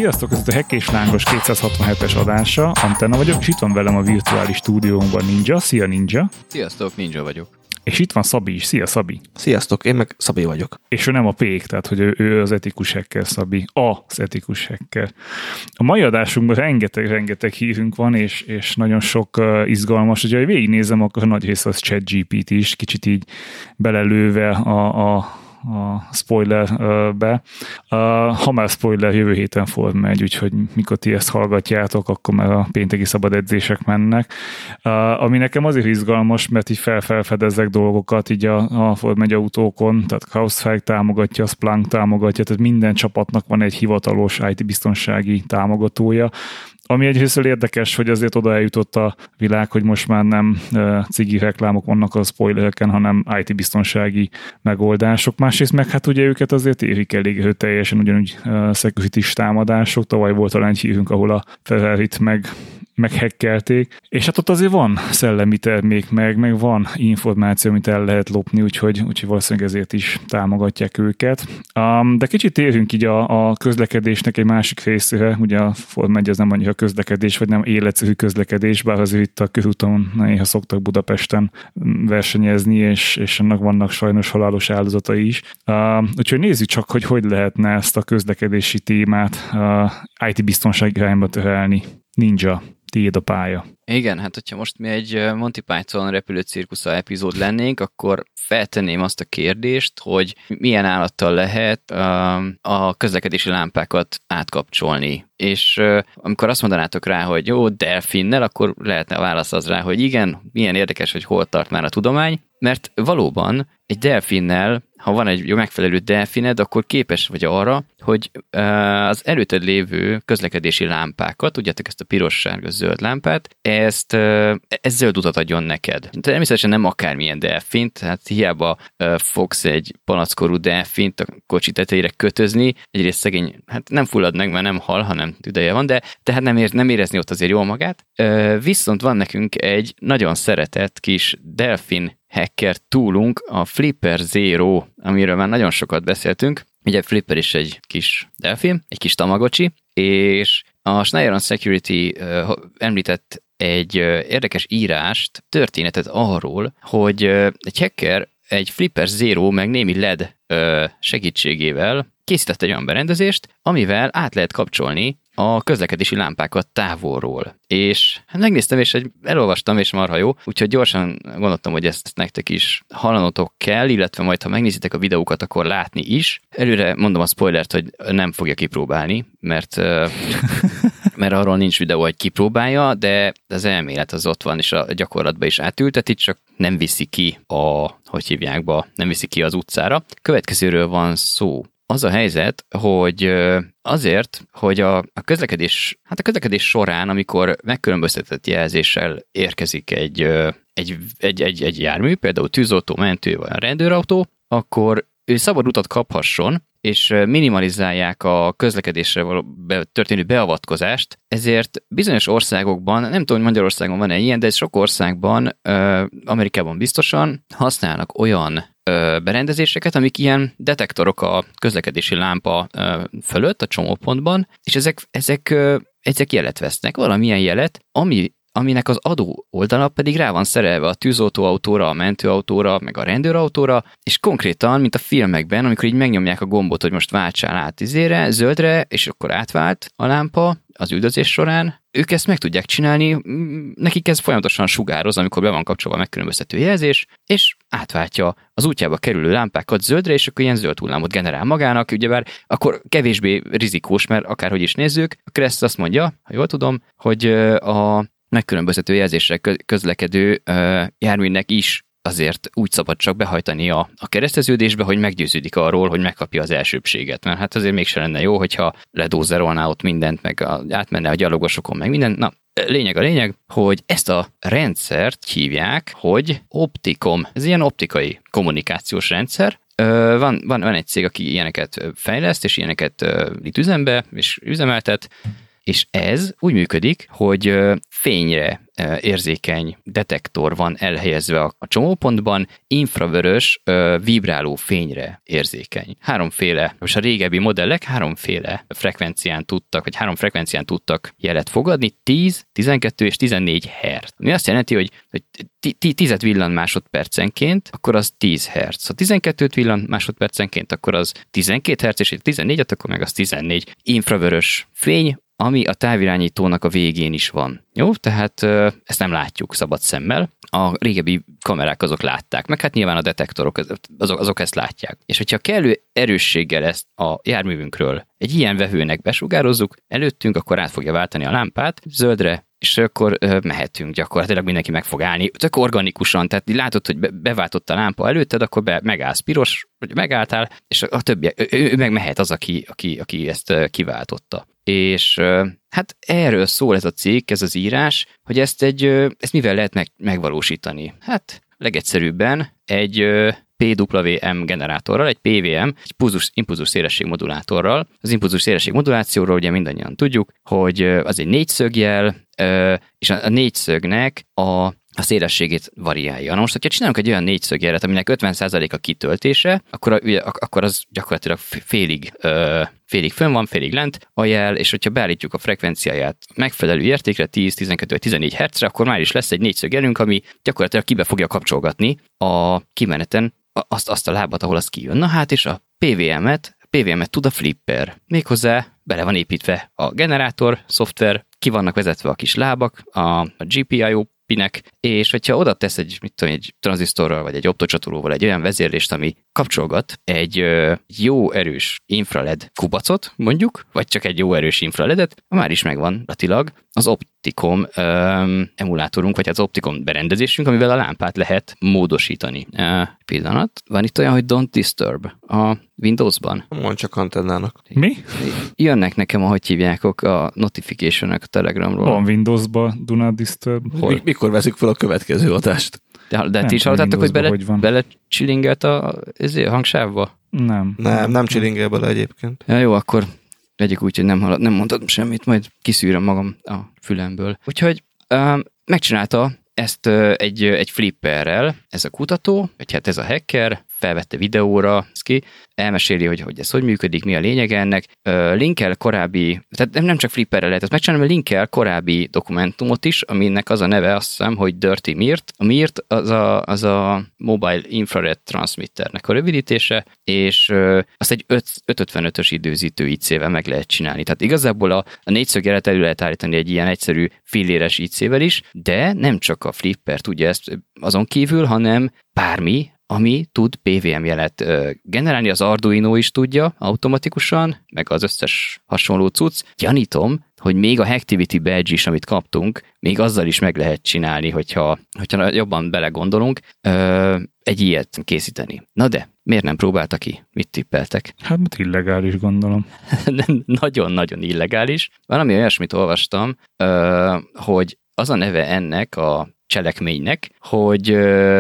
Sziasztok, ez itt a Hack és Lángos 267-es adása, Antenna vagyok, és itt van velem a virtuális stúdiónkban Ninja. Szia Ninja! Sziasztok, Ninja vagyok. És itt van Szabi is. Szia Szabi! Sziasztok, én meg Szabi vagyok. És ő nem a pék, tehát hogy ő az etikus hacker, Szabi. Az etikus hacker. A mai adásunkban rengeteg hírünk van, és nagyon sok izgalmas. Ugye, hogy végignézem, akkor nagy rész az ChatGPT is, kicsit így belelőve a spoilerbe. Ha már spoiler, jövő héten Form megy, úgyhogy mikor ti ezt hallgatjátok, akkor már a pénteki szabad edzések mennek. Ami nekem azért izgalmas, mert így felfedezzek dolgokat így a Form megy autókon, tehát CrowdStrike támogatja, Splunk támogatja, tehát minden csapatnak van egy hivatalos IT biztonsági támogatója. Ami egyrészt érdekes, hogy azért oda eljutott a világ, hogy most már nem cigi reklámok vannak a spoilereken, hanem IT biztonsági megoldások. Másrészt meg hát ugye őket azért érik elég teljesen ugyanúgy security-s támadások. Tavaly volt talán egy hírünk, ahol a Ferrarit meghekkelték, és hát ott azért van szellemi termék, meg van információ, amit el lehet lopni, úgyhogy valószínűleg ezért is támogatják őket. De kicsit térjünk így a közlekedésnek egy másik részére, ugye a Form 1 ez nem annyira közlekedés, vagy nem életszerű közlekedés, bár azért itt a körúton néha szoktak Budapesten versenyezni, és ennek vannak sajnos halálos áldozatai is. Úgyhogy nézzük csak, hogy lehetne ezt a közlekedési témát IT biztonság irányba terelni. Ninja, tiéd a pálya. Igen, hát hogyha most mi egy Monty Python repülőcirkusza epizód lennénk, akkor feltenném azt a kérdést, hogy milyen állattal lehet a közlekedési lámpákat átkapcsolni. És amikor azt mondanátok rá, hogy jó, delfinnel, akkor lehetne a válasz az rá, hogy igen, milyen érdekes, hogy hol tart már a tudomány, mert valóban egy delfinnel, ha van egy jó megfelelő delfined, akkor képes vagy arra, hogy az előtted lévő közlekedési lámpákat, tudjátok ezt a piros, sárga, zöld lámpát, ez zöld utat adjon neked. Természetesen nem akármilyen delfint, tehát hiába fogsz egy panackorú delfint a kocsi tetejére kötözni, egyrészt szegény, hát nem fullad meg, mert nem hal, hanem tüdeje van, de tehát nem érezni ott azért jól magát. Viszont van nekünk egy nagyon szeretett kis delfin hacker toolunk, a Flipper Zero, amiről már nagyon sokat beszéltünk. Ugye Flipper is egy kis delfin, egy kis tamagocsi, és a Schneider Security említett egy érdekes írást, történetet arról, hogy egy hacker egy Flipper Zero meg némi LED segítségével készített egy olyan berendezést, amivel át lehet kapcsolni a közlekedési lámpákat távolról. És hát megnéztem, és elolvastam, és marha jó, úgyhogy gyorsan gondoltam, hogy ezt nektek is hallanotok kell, illetve majd, ha megnézitek a videókat, akkor látni is. Előre mondom a spoilert, hogy nem fogja kipróbálni, mert arról nincs videó, hogy kipróbálja, de az elmélet az ott van, és a gyakorlatba is átülteti, csak nem viszi ki nem viszi ki az utcára. Következőről van szó. Az a helyzet, hogy azért, hogy a közlekedés során, amikor megkülönböztetett jelzéssel érkezik egy jármű, például tűzoltó, mentő vagy rendőrautó, akkor ő szabad utat kaphasson, és minimalizálják a közlekedésre történő beavatkozást, ezért bizonyos országokban, nem tudom, hogy Magyarországon van-e ilyen, de sok országban, Amerikában biztosan használnak olyan berendezéseket, amik ilyen detektorok a közlekedési lámpa fölött, a csomópontban, és ezek jelet vesznek, valamilyen jelet, aminek az adó oldala pedig rá van szerelve a tűzoltóautóra, a mentőautóra, meg a rendőrautóra, és konkrétan, mint a filmekben, amikor így megnyomják a gombot, hogy most váltsál át zöldre, és akkor átvált a lámpa az üldözés során, ők ezt meg tudják csinálni, nekik ez folyamatosan sugároz, amikor be van kapcsolva a megkülönböztető jelzés, és átváltja az útjába kerülő lámpákat zöldre, és akkor ilyen zöld hullámot generál magának, ugyebár akkor kevésbé rizikós, mert akárhogy is nézzük, akkor ezt azt mondja, ha jól tudom, hogy a megkülönböztető jelzéssel közlekedő járműnek is azért úgy szabad csak behajtani a kereszteződésbe, hogy meggyőződik arról, hogy megkapja az elsőbséget. Mert hát azért mégsem lenne jó, hogyha ledózerolná ott mindent, meg átmenne a gyalogosokon, meg minden. Na, lényeg, hogy ezt a rendszert hívják, hogy Optikom. Ez ilyen optikai kommunikációs rendszer. Van egy cég, aki ilyeneket fejleszt, és ilyeneket itt üzembe, és üzemeltet, és ez úgy működik, hogy fényre érzékeny detektor van elhelyezve a csomópontban, infravörös vibráló fényre érzékeny. Háromféle, most a régebbi modellek háromféle frekvencián tudtak, vagy 3 frekvencián tudtak jelet fogadni, 10, 12 és 14 Hz. Ami azt jelenti, hogy 10 villan másodpercenként, akkor az 10 Hz. Ha 12 villan másodpercenként, akkor az 12 Hz, és 14-et, akkor meg az 14 infravörös fény, ami a távirányítónak a végén is van. Jó, tehát ezt nem látjuk szabad szemmel. A régebbi kamerák azok látták, meg hát nyilván a detektorok azok ezt látják. És hogyha kellő erősséggel ezt a járművünkről egy ilyen vevőnek besugározzuk előttünk, akkor át fogja váltani a lámpát zöldre, és akkor mehetünk gyakorlatilag, mindenki meg fog állni, tök organikusan, tehát látod, hogy beváltott a lámpa előtted, akkor megállsz piros, vagy megálltál, és a többi, ő meg mehet az, aki ezt kiváltotta. És hát erről szól ez a cikk, ez az írás, hogy ezt mivel lehet megvalósítani? Hát legegyszerűbben egy PWM generátorral, egy PWM, egy impulzus szélesség modulátorral. Az impulzus szélesség modulációról ugye mindannyian tudjuk, hogy az egy négyszögjel, és a négyszögnek a szélességét variálja. Na most, hogyha csinálunk egy olyan négyszögjelet, aminek 50% a kitöltése, akkor az gyakorlatilag félig fönn van, félig lent a jel, és hogyha beállítjuk a frekvenciáját megfelelő értékre, 10, 12 vagy 14 Hz-re, akkor már is lesz egy négyszögjelünk, ami gyakorlatilag kibe fogja kapcsolgatni a kimeneten azt a lábat, ahol az kijön. Na hát, és a PWM-et tud a flipper. Méghozzá bele van építve a generátor, szoftver, ki vannak vezetve a kis lábak, a GPIO pinek, és hogyha oda tesz egy tranzisztorral, vagy egy optocsatolóval egy olyan vezérlést, ami kapcsolgat egy jó erős infraLED kubacot, mondjuk, vagy csak egy jó erős infraLED-et, már is megvan latilag az Opticom emulátorunk, vagy az Opticom berendezésünk, amivel a lámpát lehet módosítani. Pillanat, van itt olyan, hogy Don't Disturb a Windowsban. Mondd csak antennának. Mi? Jönnek nekem, ahogy hívják a notification-ök a Telegramról. Van Windowsban Do Not Disturb. Mikor veszük fel a következő adást? De ti is hallottátok, hogy belecsilingelt a hangsávba? Nem csilingel bele egyébként. Ja, jó, akkor vegyük úgy, hogy nem mondtam semmit, majd kiszűröm magam a fülemből. Úgyhogy megcsinálta ezt egy flipperrel, ez a kutató, vagy hát ez a hacker, felvette videóra, elmeséli, hogy ez hogy működik, mi a lényeg ennek. Linkel korábbi, tehát nem csak flipperrel lehet ezt megcsinálni, mert linkel korábbi dokumentumot is, aminek az a neve, azt hiszem, hogy Dirty Mirt. A Mirt az a Mobile Infrared Transmitternek a rövidítése, és azt egy 555-ös időzítő IC-vel meg lehet csinálni. Tehát igazából a négyszögjelet elő lehet állítani egy ilyen egyszerű filléres IC-vel is, de nem csak a flipper tudja ezt azon kívül, hanem bármi, ami tud PWM jelet generálni, az Arduino is tudja automatikusan, meg az összes hasonló cucc. Gyanítom, hogy még a Hacktivity Badge is, amit kaptunk, még azzal is meg lehet csinálni, hogyha jobban belegondolunk, egy ilyet készíteni. Na de, miért nem próbálta ki? Mit tippeltek? Hát illegális, gondolom. Nagyon-nagyon illegális. Valami olyasmit olvastam, hogy az a neve ennek a cselekménynek, hogy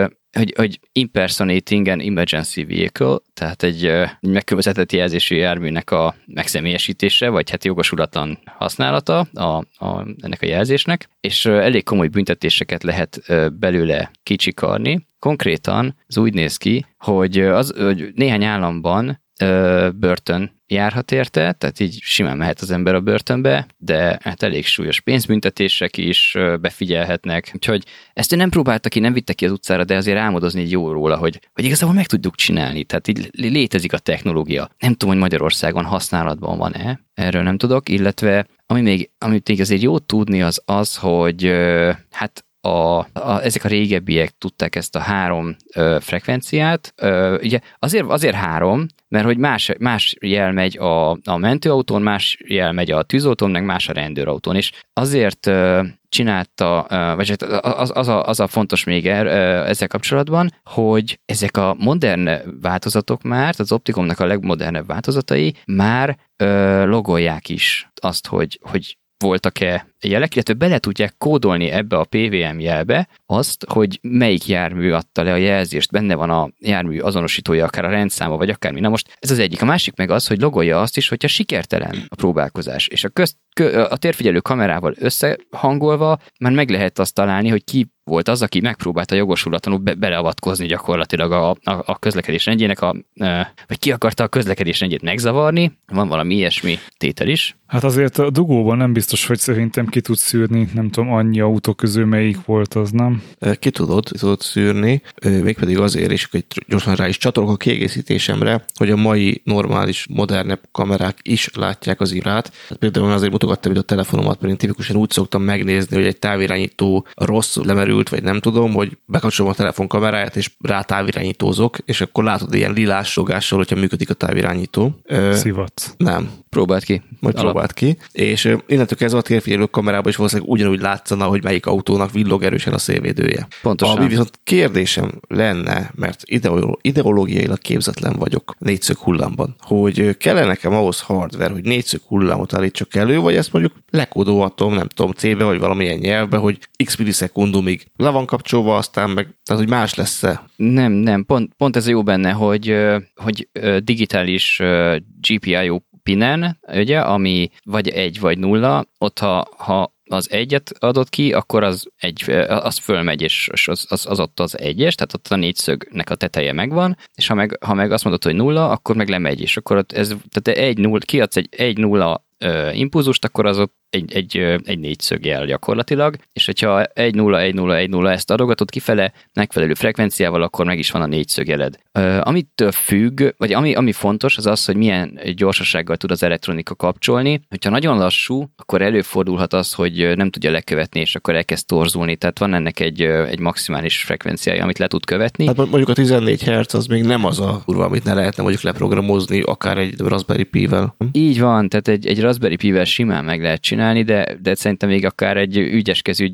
impersonating an emergency vehicle, tehát egy megkülönböztetett jelzésű járműnek a megszemélyesítése, vagy hát jogosulatlan használata ennek a jelzésnek, és elég komoly büntetéseket lehet belőle kicsikarni. Konkrétan ez úgy néz ki, hogy néhány államban börtön járhat érte, tehát így simán mehet az ember a börtönbe, de hát elég súlyos pénzbüntetések is befigyelhetnek. Úgyhogy ezt nem próbálta ki, nem vitte ki az utcára, de azért álmodozni így jó róla, hogy igazából meg tudjuk csinálni, tehát így létezik a technológia. Nem tudom, hogy Magyarországon használatban van-e, erről nem tudok, illetve amit még azért jó tudni az, hogy hát ezek a régebbiek tudták ezt a 3 frekvenciát. Ugye azért 3, mert hogy más jel megy a mentőautón, más jel megy a tűzautón, meg más a rendőrautón, és azért csinálta, vagy az a fontos még ezzel kapcsolatban, hogy ezek a modern változatok már, az Opticomnak a legmodernebb változatai már logolják is azt, hogy voltak-e jelek, illetve bele tudják kódolni ebbe a PVM jelbe azt, hogy melyik jármű adta le a jelzést, benne van a jármű azonosítója, akár a rendszáma, vagy akármi. Na most ez az egyik. A másik meg az, hogy logolja azt is, hogyha sikertelen a próbálkozás. És a térfigyelő kamerával összehangolva már meg lehet azt találni, hogy ki volt az, aki megpróbálta jogosulatlanul beleavatkozni gyakorlatilag a közlekedés rendjének, vagy ki akarta a közlekedés rendjét megzavarni. Van valami ilyesmi tétel is. Hát azért a dugóban nem biztos, hogy szerintem ki tudsz szűrni, nem tudom, annyi autó közül melyik volt az, nem? Ki tudod szűrni, mégpedig azért, és hogy gyorsan rá is csatolok a kiegészítésemre, hogy a mai normális, modernebb kamerák is látják az irát. Hát például azért mutogattam itt a telefonomat, mert én tipikusan úgy szoktam megnézni, hogy egy távirányító rossz lemerült, vagy nem tudom, hogy bekapcsolom a telefon kameráját, és rá távirányítózok, és akkor látod ilyen lilás sugással, hogyha működik a távirányító. Szivat. Nem. Próbáld ki. Majd próbáld ki. És innentől kezdve a térfigyelő kamerában is valószínűleg ugyanúgy látszana, hogy melyik autónak villog erősen a szélvédője. Pontosan. Ami viszont kérdésem lenne, mert ideológiailag képzetlen vagyok négyszög hullámban, hogy kellene nekem ahhoz hardware, hogy négyszög hullámot állítsak elő, vagy ezt mondjuk lekódolhatom, nem tudom, C-be, vagy valamilyen nyelvbe, hogy x millisekundumig le van kapcsolva, aztán meg, tehát hogy más lesz-e? Nem, pont ez a jó benne, hogy digitális GPIO pinen, ugye, ami vagy 1 vagy 0, ott ha az egyet adott ki, akkor az fölmegy, és az ott az egyes, tehát ott a négyszögnek a teteje megvan, és ha meg azt mondod, hogy 0, akkor meg lemegy, és akkor ott tehát kiadsz egy 1-0 impulzust, akkor az ott egy négyszögjel gyakorlatilag, és hogyha 1-0-1-0-1-0 ezt adogatod kifele megfelelő frekvenciával, akkor meg is van a négyszögjeled. Amitől függ, vagy ami fontos, az az, hogy milyen gyorsasággal tud az elektronika kapcsolni. Hogyha nagyon lassú, akkor előfordulhat az, hogy nem tudja lekövetni, és akkor elkezd torzulni, tehát van ennek egy maximális frekvenciája, amit le tud követni. Hát mondjuk a 14 Hz az még nem az a kurva, amit ne lehetne mondjuk leprogramozni, akár egy Raspberry Pi-vel. Így van, tehát egy Raspberry Pi-vel simán meg lehet csinálni, de szerintem még akár egy ügyeskezű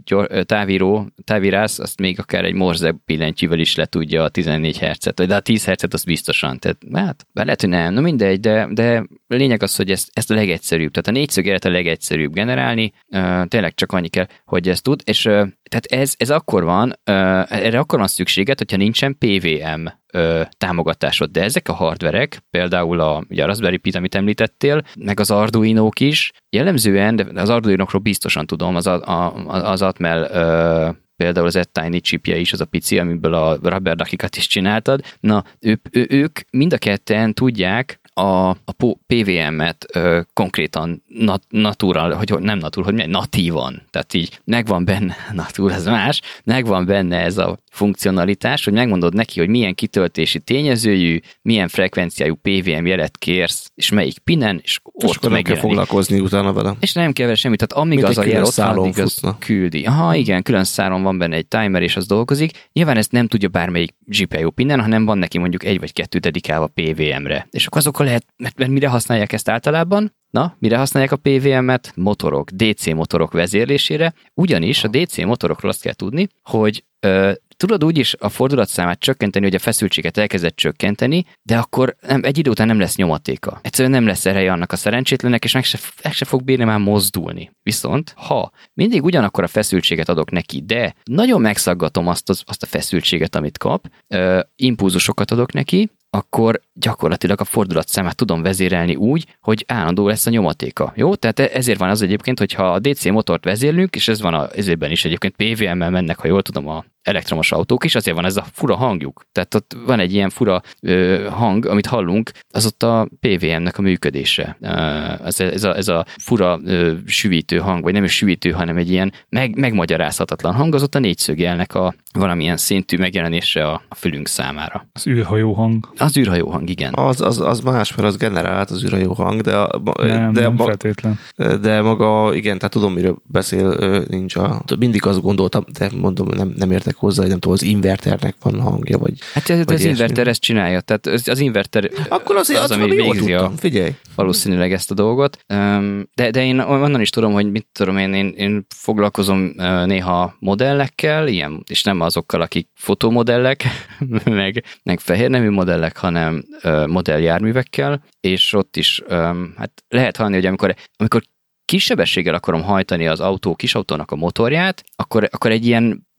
távírász, azt még akár egy Morse billentyűvel is le tudja a 14 Hz-et, de a 10 Hz-et azt biztosan. Tehát hát, lehet, hogy nem, no mindegy, de lényeg az, hogy ezt a legegyszerűbb, tehát a négyszögjelet a legegyszerűbb generálni, tényleg csak annyi kell, hogy ezt tud, és tehát ez akkor van, erre akkor van szükséged, hogyha nincsen PVM támogatásod, de ezek a hardverek, például ugye a Raspberry Pi, amit említettél, meg az Arduinók is, jellemzően, de az Arduinokról biztosan tudom, az Atmel például az Tiny chipje is, az a pici, amiből a Rubber Duckikat is csináltad. Na, ők mind a ketten tudják a PVM-et konkrétan natural, hogy nem natur, hogy natívan, tehát így megvan benne, natur az más, megvan benne ez a funkcionalitás, hogy megmondod neki, hogy milyen kitöltési tényezőjű, milyen frekvenciájú PVM jelet kérsz, és melyik pinen, és ott meg kell foglalkozni utána vele. És nem kell vele semmit, tehát amíg az a jel ott van, addig az küldi. Aha, igen, külön szálon van benne egy timer, és az dolgozik. Nyilván ezt nem tudja bármelyik GPIO pinen, hanem van neki mondjuk 1 vagy 2 dedikálva PVM-re. És akkor azokkal lehet, mert mire használják ezt általában? Na, mire használják a PVM-et? Motorok, DC motorok vezérlésére. Ugyanis a DC motorokról azt kell tudni, hogy tudod úgy is a fordulatszámát csökkenteni, hogy a feszültséget elkezdett csökkenteni, de akkor egy idő után nem lesz nyomatéka. Egyszerűen nem lesz ereje annak a szerencsétlennek, és meg se fog bírni már mozdulni. Viszont, ha mindig ugyanakkor a feszültséget adok neki, de nagyon megszaggatom azt a feszültséget, amit kap, impulzusokat adok neki, akkor gyakorlatilag a fordulatszámát tudom vezérelni úgy, hogy állandó lesz a nyomatéka. Jó? Tehát ezért van az egyébként, hogyha a DC motort vezérlünk, és ez van ezében is egyébként PVM-mel mennek, ha jól tudom, a elektromos autók is, azért van ez a fura hangjuk. Tehát ott van egy ilyen fura hang, amit hallunk, az ott a PVM-nek a működése. Ez a fura süvítő hang, vagy nem is süvítő, hanem egy ilyen megmagyarázhatatlan hang, az ott a négyszögjelnek a valamilyen szintű megjelenése a fülünk számára. Az űrhajó hang. Az űrhajó hang, igen. Az más, mert az generált az űrhajó hang, nem feltétlen. De maga, igen, tehát tudom, miről beszél Ninja. Mindig azt gondoltam, de mondom, nem értek hozzá, hogy nem tudom, az inverternek van hangja, vagy... Hát az inverter ezt csinálja, tehát az inverter akkor az ami végzi figyelj. Valószínűleg ezt a dolgot. De én onnan is tudom, hogy mit tudom én foglalkozom néha modellekkel, ilyen, és nem azokkal, akik fotomodellek, meg fehérnemű modellek, hanem modelljárművekkel, és ott is hát lehet hallani, hogy amikor kis sebességgel akarom hajtani az kisautónak a motorját, akkor egy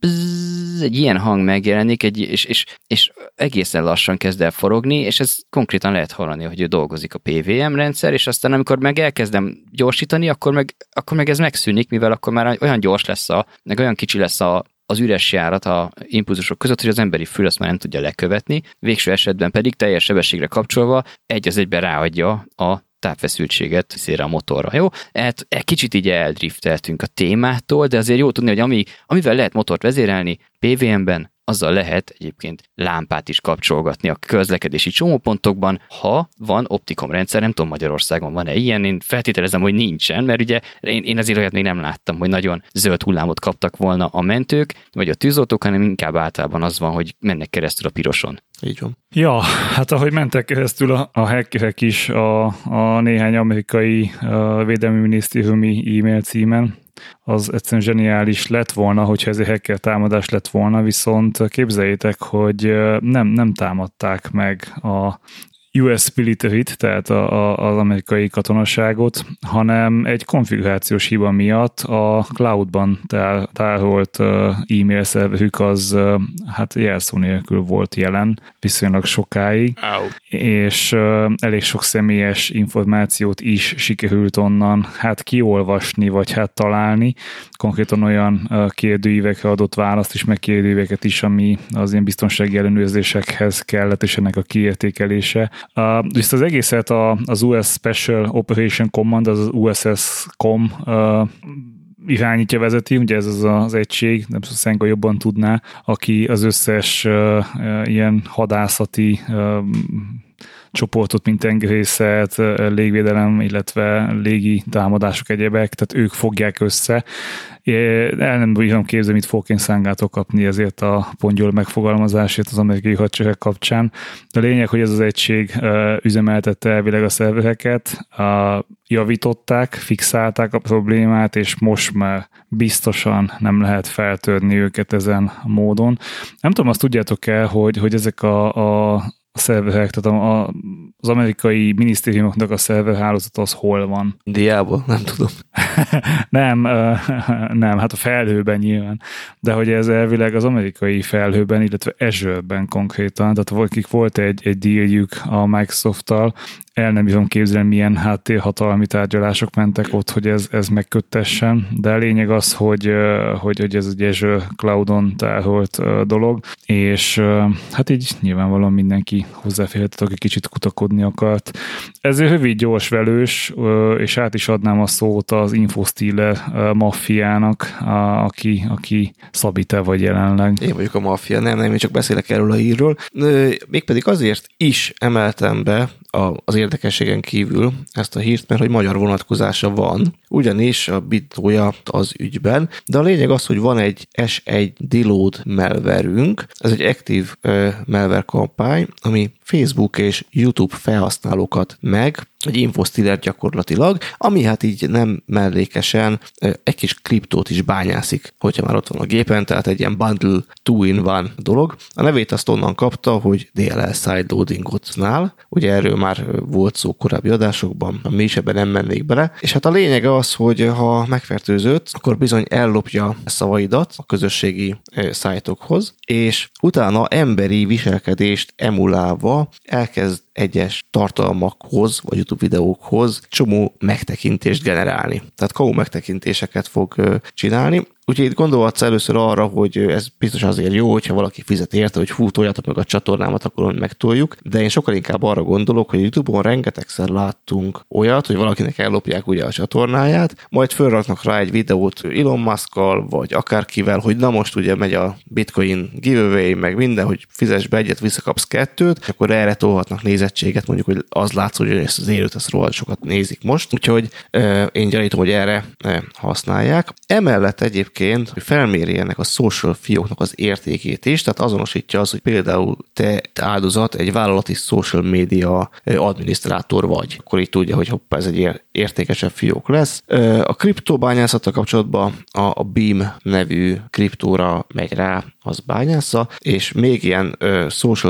ilyen hang megjelenik, és egészen lassan kezd el forogni, és ez konkrétan lehet hallani, hogy ő dolgozik a PWM rendszer, és aztán amikor meg elkezdem gyorsítani, akkor meg ez megszűnik, mivel akkor már olyan gyors lesz, meg olyan kicsi lesz az üres járat a impulzusok között, hogy az emberi fül azt már nem tudja lekövetni, végső esetben pedig teljes sebességre kapcsolva egy az egyben ráadja a tápfeszültséget szélre a motorra. Jó? Hát kicsit így eldrifteltünk a témától, de azért jó tudni, hogy amivel lehet motort vezérelni PWM-ben, azzal lehet egyébként lámpát is kapcsolgatni a közlekedési csomópontokban, ha van Optikom rendszer, nem tudom Magyarországon van-e ilyen, én feltételezem, hogy nincsen, mert ugye én azért olyat még nem láttam, hogy nagyon zöld hullámot kaptak volna a mentők, vagy a tűzoltók, hanem inkább általában az van, hogy mennek keresztül a piroson. Így van. Ja, hát ahogy mentek keresztül a hackerek is a néhány amerikai védelmi minisztériumi e-mail címen, az egyszerűen zseniális lett volna, hogyha ez egy hacker támadás lett volna, viszont képzeljétek, hogy nem támadták meg a US military-t, tehát az amerikai katonaságot, hanem egy konfigurációs hiba miatt a cloudban tárolt e-mail szerverük az hát jelszó nélkül volt jelen viszonylag sokáig, és elég sok személyes információt is sikerült onnan hát kiolvasni, vagy hát találni, konkrétan olyan kérdőívekre adott választ is, meg kérdőíveket is, ami az ilyen biztonsági ellenőrzésekhez kellett, és ennek a kiértékelése. Viszont az egészet az US Special Operation Command, az USS-COM irányítja, vezeti, ugye ez az egység, nem tudom, Szenka jobban tudná, aki az összes ilyen hadászati csoportot, mint tengerészet, légvédelem, illetve légi támadások, egyebek, tehát ők fogják össze. El nem bírom képzelni, mit fogok én szángától kapni ezért a pongyol megfogalmazásért az amerikai hadsereg kapcsán. De a lényeg, hogy ez az egység üzemeltette elvileg a szervereket, javították, fixálták a problémát, és most már biztosan nem lehet feltörni őket ezen a módon. Nem tudom, azt tudjátok el, hogy ezek a szerverek, tehát az amerikai minisztériumoknak a szerverhálózat az hol van? Indiában? Nem tudom. Nem, hát a felhőben nyilván. De hogy ez elvileg az amerikai felhőben, illetve Azure-ben konkrétan, tehát akik volt egy dealjük a Microsoft-tal, el nem tudom képzelni, milyen háttérhatalmi tárgyalások mentek ott, hogy ez megköttessen, de a lényeg az, hogy ez egy Azure Cloudon tárolt dolog, és hát így nyilvánvalóan mindenki hozzáférhetett, aki kicsit kutakodni akart. Ez egy rövid, gyors velős, és át is adnám a szót az Infostealer maffiának, aki Szabi, te vagy jelenleg. Én vagyok a maffia, nem, én csak beszélek erről a hírről. Mégpedig azért is emeltem be az érdekességen kívül ezt a hírt, mert hogy magyar vonatkozása van, ugyanis a bitója az ügyben, de a lényeg az, hogy van egy S1 Deload malverünk, ez egy aktív malware kampány, ami Facebook és YouTube felhasználókat egy Infostealer gyakorlatilag, ami hát így nem mellékesen egy kis kriptót is bányászik, hogyha már ott van a gépen, tehát egy ilyen bundle 2-in-1 dolog. A nevét azt onnan kapta, hogy DLL sideloadingot-nál, ugye erről már volt szó korábbi adásokban, mi is ebben nem mennék bele, és hát a lényege az, hogy ha megfertőzött, akkor bizony ellopja szavaidat a közösségi szájtokhoz, és utána emberi viselkedést emulálva elkezd egyes tartalmakhoz, vagy YouTube videókhoz csomó megtekintést generálni. Tehát KO megtekintéseket fog csinálni. Úgyhogy itt gondolhatsz először arra, hogy ez biztos azért jó, hogyha valaki fizet érte, hogy toljátok meg a csatornámat, akkor megtoljuk, de én sokkal inkább arra gondolok, hogy YouTube-on rengetegszer láttunk olyat, hogy valakinek ellopják ugye a csatornáját, majd fölraknak rá egy videót Elon Muskkal, vagy akárkivel, hogy na most ugye megy a Bitcoin giveaway, meg minden, hogy fizess be egyet, visszakapsz 2, és akkor erre tolhatnak nézettséget, mondjuk, hogy az látszik, hogy ezt az élőt, ezt rohadt sokat nézik most, úgyhogy én gyanítom, hogy erre használják. Emellett egyébként, hogy felméri ennek a social fióknak az értékét is, tehát azonosítja az, hogy például te áldozat egy vállalati social media adminisztrátor vagy. Akkor így tudja, hogy hoppá, ez egy értékesebb fiók lesz. A kriptóbányászattal kapcsolatban a Beam nevű kriptóra megy rá, az bányásza, és még ilyen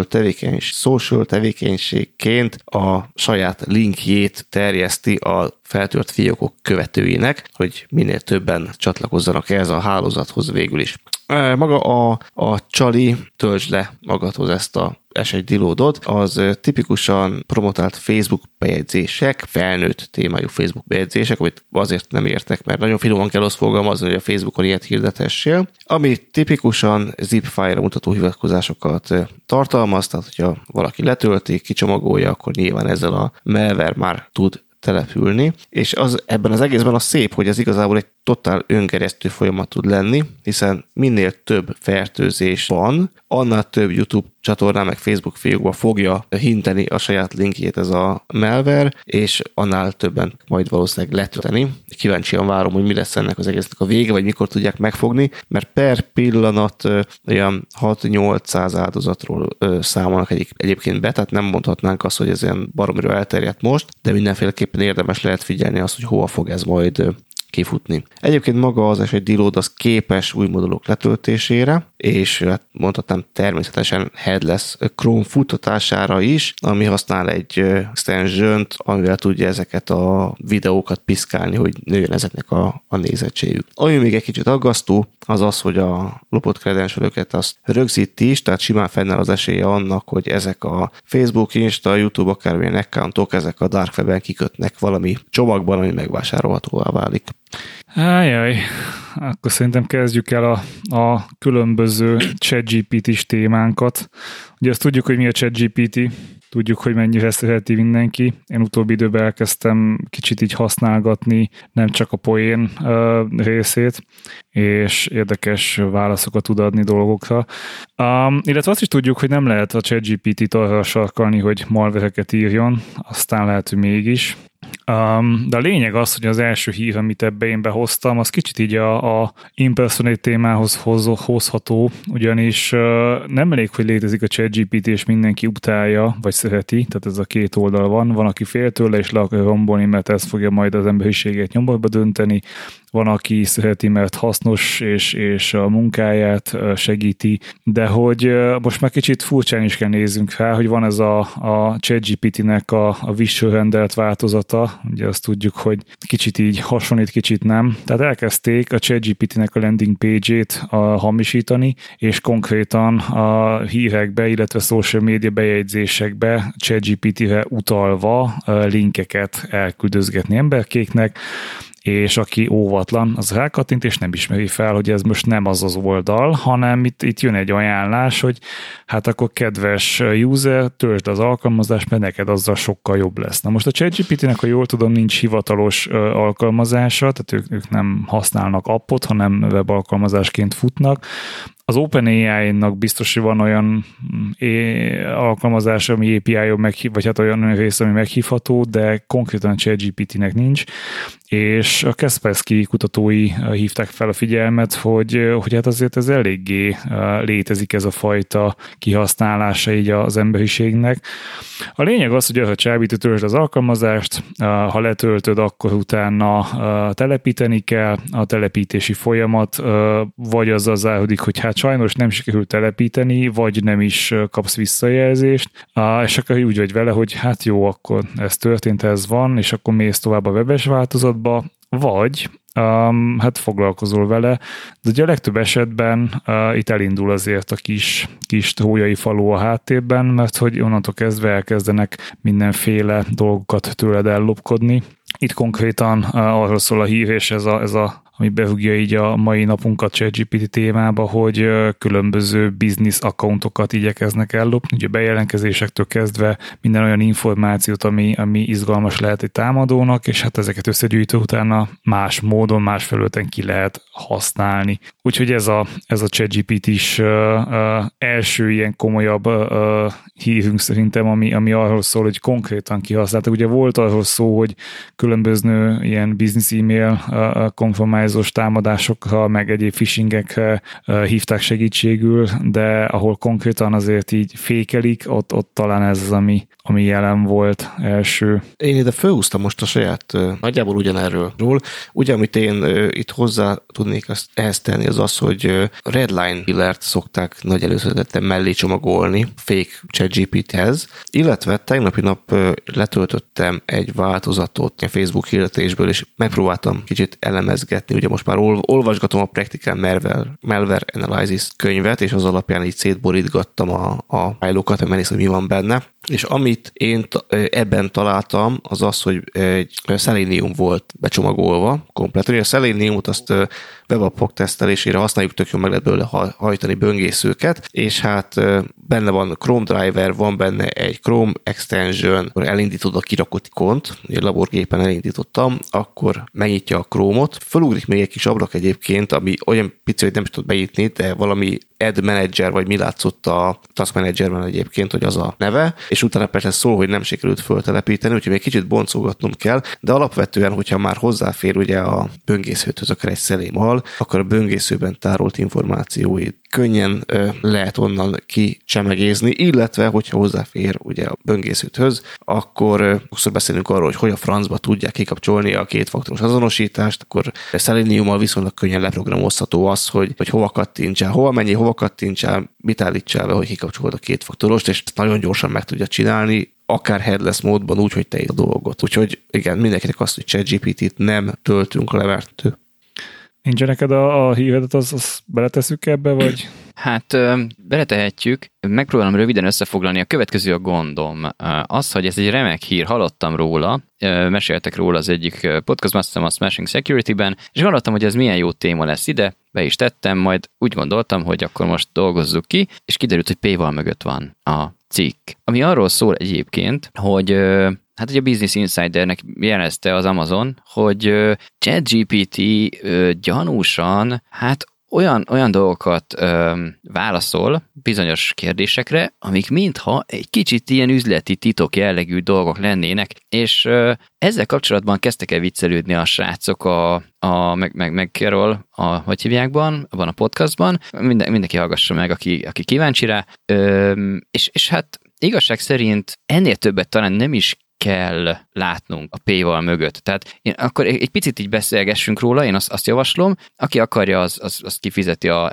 social tevékenységként a saját linkjét terjeszti a feltört fiókok követőinek, hogy minél többen csatlakozzanak ehhez a hálózathoz végül is. Maga a csali, töltsd le magadhoz ezt a S1 dilódot, az tipikusan promotált Facebook bejegyzések, felnőtt témájú Facebook bejegyzések, amit azért nem értek, mert nagyon finoman kell azt fogalmazni, hogy a Facebookon ilyet hirdethessél, ami tipikusan zip file-ra mutató hivatkozásokat tartalmaz, tehát hogyha valaki letölti, kicsomagolja, akkor nyilván ezzel a malware már tud települni, és ebben az egészben az szép, hogy ez igazából egy totál önkeresztő folyamat tud lenni, hiszen minél több fertőzés van, annál több YouTube csatornán, meg Facebook fiókba fogja hinteni a saját linkjét ez a malware, és annál többen majd valószínűleg letölteni. Kíváncsian várom, hogy mi lesz ennek az egésznek a vége, vagy mikor tudják megfogni, mert per pillanat olyan 6-800 áldozatról számolnak egyébként be, tehát nem mondhatnánk azt, hogy ez ilyen baromiről elterjedt most, de mindenféleképpen érdemes lehet figyelni azt, hogy hova fog ez majd kifutni. Egyébként maga az S1 Deload az képes új modulok letöltésére, és hát mondhatnám természetesen headless Chrome futtatására is, ami használ egy extension-t, amivel tudja ezeket a videókat piszkálni, hogy nőjön ezeknek a nézettségük. Ami még egy kicsit aggasztó, az az, hogy a lopott credentialöket azt rögzíti is, tehát simán fennáll az esélye annak, hogy ezek a Facebook, Insta, YouTube, akármilyen accountok, ezek a dark webben kikötnek valami csomagban, ami megvásárolhatóvá válik. Ájjaj, akkor szerintem kezdjük el a különböző ChatGPT-s témánkat. Ugye azt tudjuk, hogy mi a ChatGPT, tudjuk, hogy mennyire szereti mindenki. Én utóbbi időben elkezdtem kicsit így használgatni, nem csak a poén részét, és érdekes válaszokat tud adni dolgokra. Illetve azt is tudjuk, hogy nem lehet a ChatGPT-t arra sarkalni, hogy malvereket írjon, aztán lehet, hogy mégis. De a lényeg az, hogy az első hír, amit ebbe én behoztam, az kicsit így a impersonate témához hozható, ugyanis nem elég, hogy létezik a ChatGPT, és mindenki utálja, vagy szereti, tehát ez a két oldal van. Van, aki fél tőle, és le akar rombolni, mert ez fogja majd az emberiséget nyomorba dönteni. Van, aki szereti, mert hasznos, és a munkáját segíti, de hogy most már kicsit furcsán is kell nézzünk rá, hogy van ez a ChatGPT-nek a vissorendelt változata, ugye azt tudjuk, hogy kicsit így hasonlít, kicsit nem. Tehát elkezdték a ChatGPT-nek a landing page-ét hamisítani, és konkrétan a hírekbe, illetve social media bejegyzésekbe ChatGPT-re utalva linkeket elküldözgetni emberkéknek, és aki óvatlan, az rákattint, és nem ismeri fel, hogy ez most nem az az oldal, hanem itt jön egy ajánlás, hogy hát akkor kedves user, töltsd az alkalmazást, mert neked azzal sokkal jobb lesz. Na most a ChatGPT-nek, ha jól tudom, nincs hivatalos alkalmazása, tehát ők nem használnak appot, hanem webalkalmazásként futnak. Az OpenAI-nak biztos, hogy van olyan alkalmazás, ami API-on vagy hát olyan rész, ami meghívható, de konkrétan a ChatGPT-nek nincs, és a Kaspersky kutatói hívták fel a figyelmet, hogy hát azért ez eléggé létezik ez a fajta kihasználása így az emberiségnek. A lényeg az, hogy az a csábítő töltsd az alkalmazást, ha letöltöd, akkor utána telepíteni kell, a telepítési folyamat vagy azzal záródik, hogy hát sajnos nem sikerült telepíteni, vagy nem is kapsz visszajelzést, és akkor úgy vagy vele, hogy hát jó, akkor ez történt, ez van, és akkor mész tovább a webes változatba, vagy hát foglalkozol vele, de ugye a legtöbb esetben itt elindul azért a kis trójai falu a háttérben, mert hogy onnantól kezdve elkezdenek mindenféle dolgokat tőled ellopkodni. Itt konkrétan arról szól a hír, és ez a ami berúgja így a mai napunkat ChatGPT témába, hogy különböző business accountokat igyekeznek ellopni, ugye bejelentkezésektől kezdve minden olyan információt, ami izgalmas lehet egy támadónak, és hát ezeket összegyűjtő utána más módon, más felületen ki lehet használni. Úgyhogy ez a ChatGPT-s első ilyen komolyabb hírünk szerintem, ami arról szól, hogy konkrétan kihasználtak. Ugye volt arról szó, hogy különböző ilyen business email compromise DDoS támadásokra, meg egyéb phishingekre hívták segítségül, de ahol konkrétan azért így fékelik, ott talán ez az, ami jelen volt első. Én ide fölhúztam most a saját, nagyjából ugyanerről. Ugye, amit én itt hozzá tudnék ehhez tenni, az, hogy Redline killert szokták nagy előszeretettel mellé csomagolni fake ChatGPT-hez, illetve tegnapi nap letöltöttem egy változatot a Facebook hirdetésből, és megpróbáltam kicsit elemezgetni. Ugye most már olvasgatom a Practical Malware Analysis könyvet, és az alapján így szétborítgattam a fájlokat, hogy megnézem, hogy mi van benne. És amit én ebben találtam, az, hogy egy Selenium volt becsomagolva kompletten. A Seleniumot azt webappok tesztelésére használjuk, tök jól meg lehet belőle hajtani böngészőket, és hát benne van Chrome driver, van benne egy Chrome extension, akkor elindítod a kirakott ikont, egy laborgépen elindítottam, akkor megnyitja a Chrome-ot, fölugrik még egy kis ablak egyébként, ami olyan pici, hogy nem is tud benyitni, de valami Ad Manager, vagy mi látszott a Task Managerben egyébként, hogy az a neve, és utána persze szól, hogy nem sikerült föltelepíteni, úgyhogy még kicsit boncolgatnom kell, de alapvetően, hogyha már hozzáfér ugye a böngészőhöz akár egy szelémmal, akkor a böngészőben tárolt információit könnyen lehet onnan kicsemegézni, illetve hogyha hozzáfér ugye a böngészőhöz, akkor sokszor beszélünk arról, hogy a francba tudják kikapcsolni a kétfaktoros azonosítást, akkor Seleniummal viszonylag könnyen leprogramozható az, hogy hova kattintsál, hova kattintsál, mit állítsál be, hogy kikapcsolod a kétfaktorost, és nagyon gyorsan meg tudja csinálni, akár headless módban úgy, hogy te a dolgot. Úgyhogy igen, mindenkinek azt, hogy ChatGPT-t nem töltünk le, mert Nincs neked a híredet, az beletesszük ebbe, vagy? Hát beletehetjük. Megpróbálom röviden összefoglalni. A következő a gondom. Az, hogy ez egy remek hír, hallottam róla, meséltek róla az egyik podcastban, azt hiszem a Smashing Security-ben, és gondoltam, hogy ez milyen jó téma lesz ide, be is tettem, majd úgy gondoltam, hogy akkor most dolgozzuk ki, és kiderült, hogy P-val mögött van a cikk. Ami arról szól egyébként, hogy hát ugye a Business Insidernek jelezte az Amazon, hogy ChatGPT gyanúsan, hát olyan dolgokat válaszol bizonyos kérdésekre, amik mintha egy kicsit ilyen üzleti titok jellegű dolgok lennének, és ezzel kapcsolatban kezdtek el viccelődni a srácok meg Carol, hogy hívjákban, abban a podcastban, mindenki hallgassa meg, aki kíváncsi rá, és hát igazság szerint ennél többet talán nem is kell látnunk a P-val mögött. Tehát akkor egy picit így beszélgessünk róla, én azt javaslom, aki akarja, az kifizeti a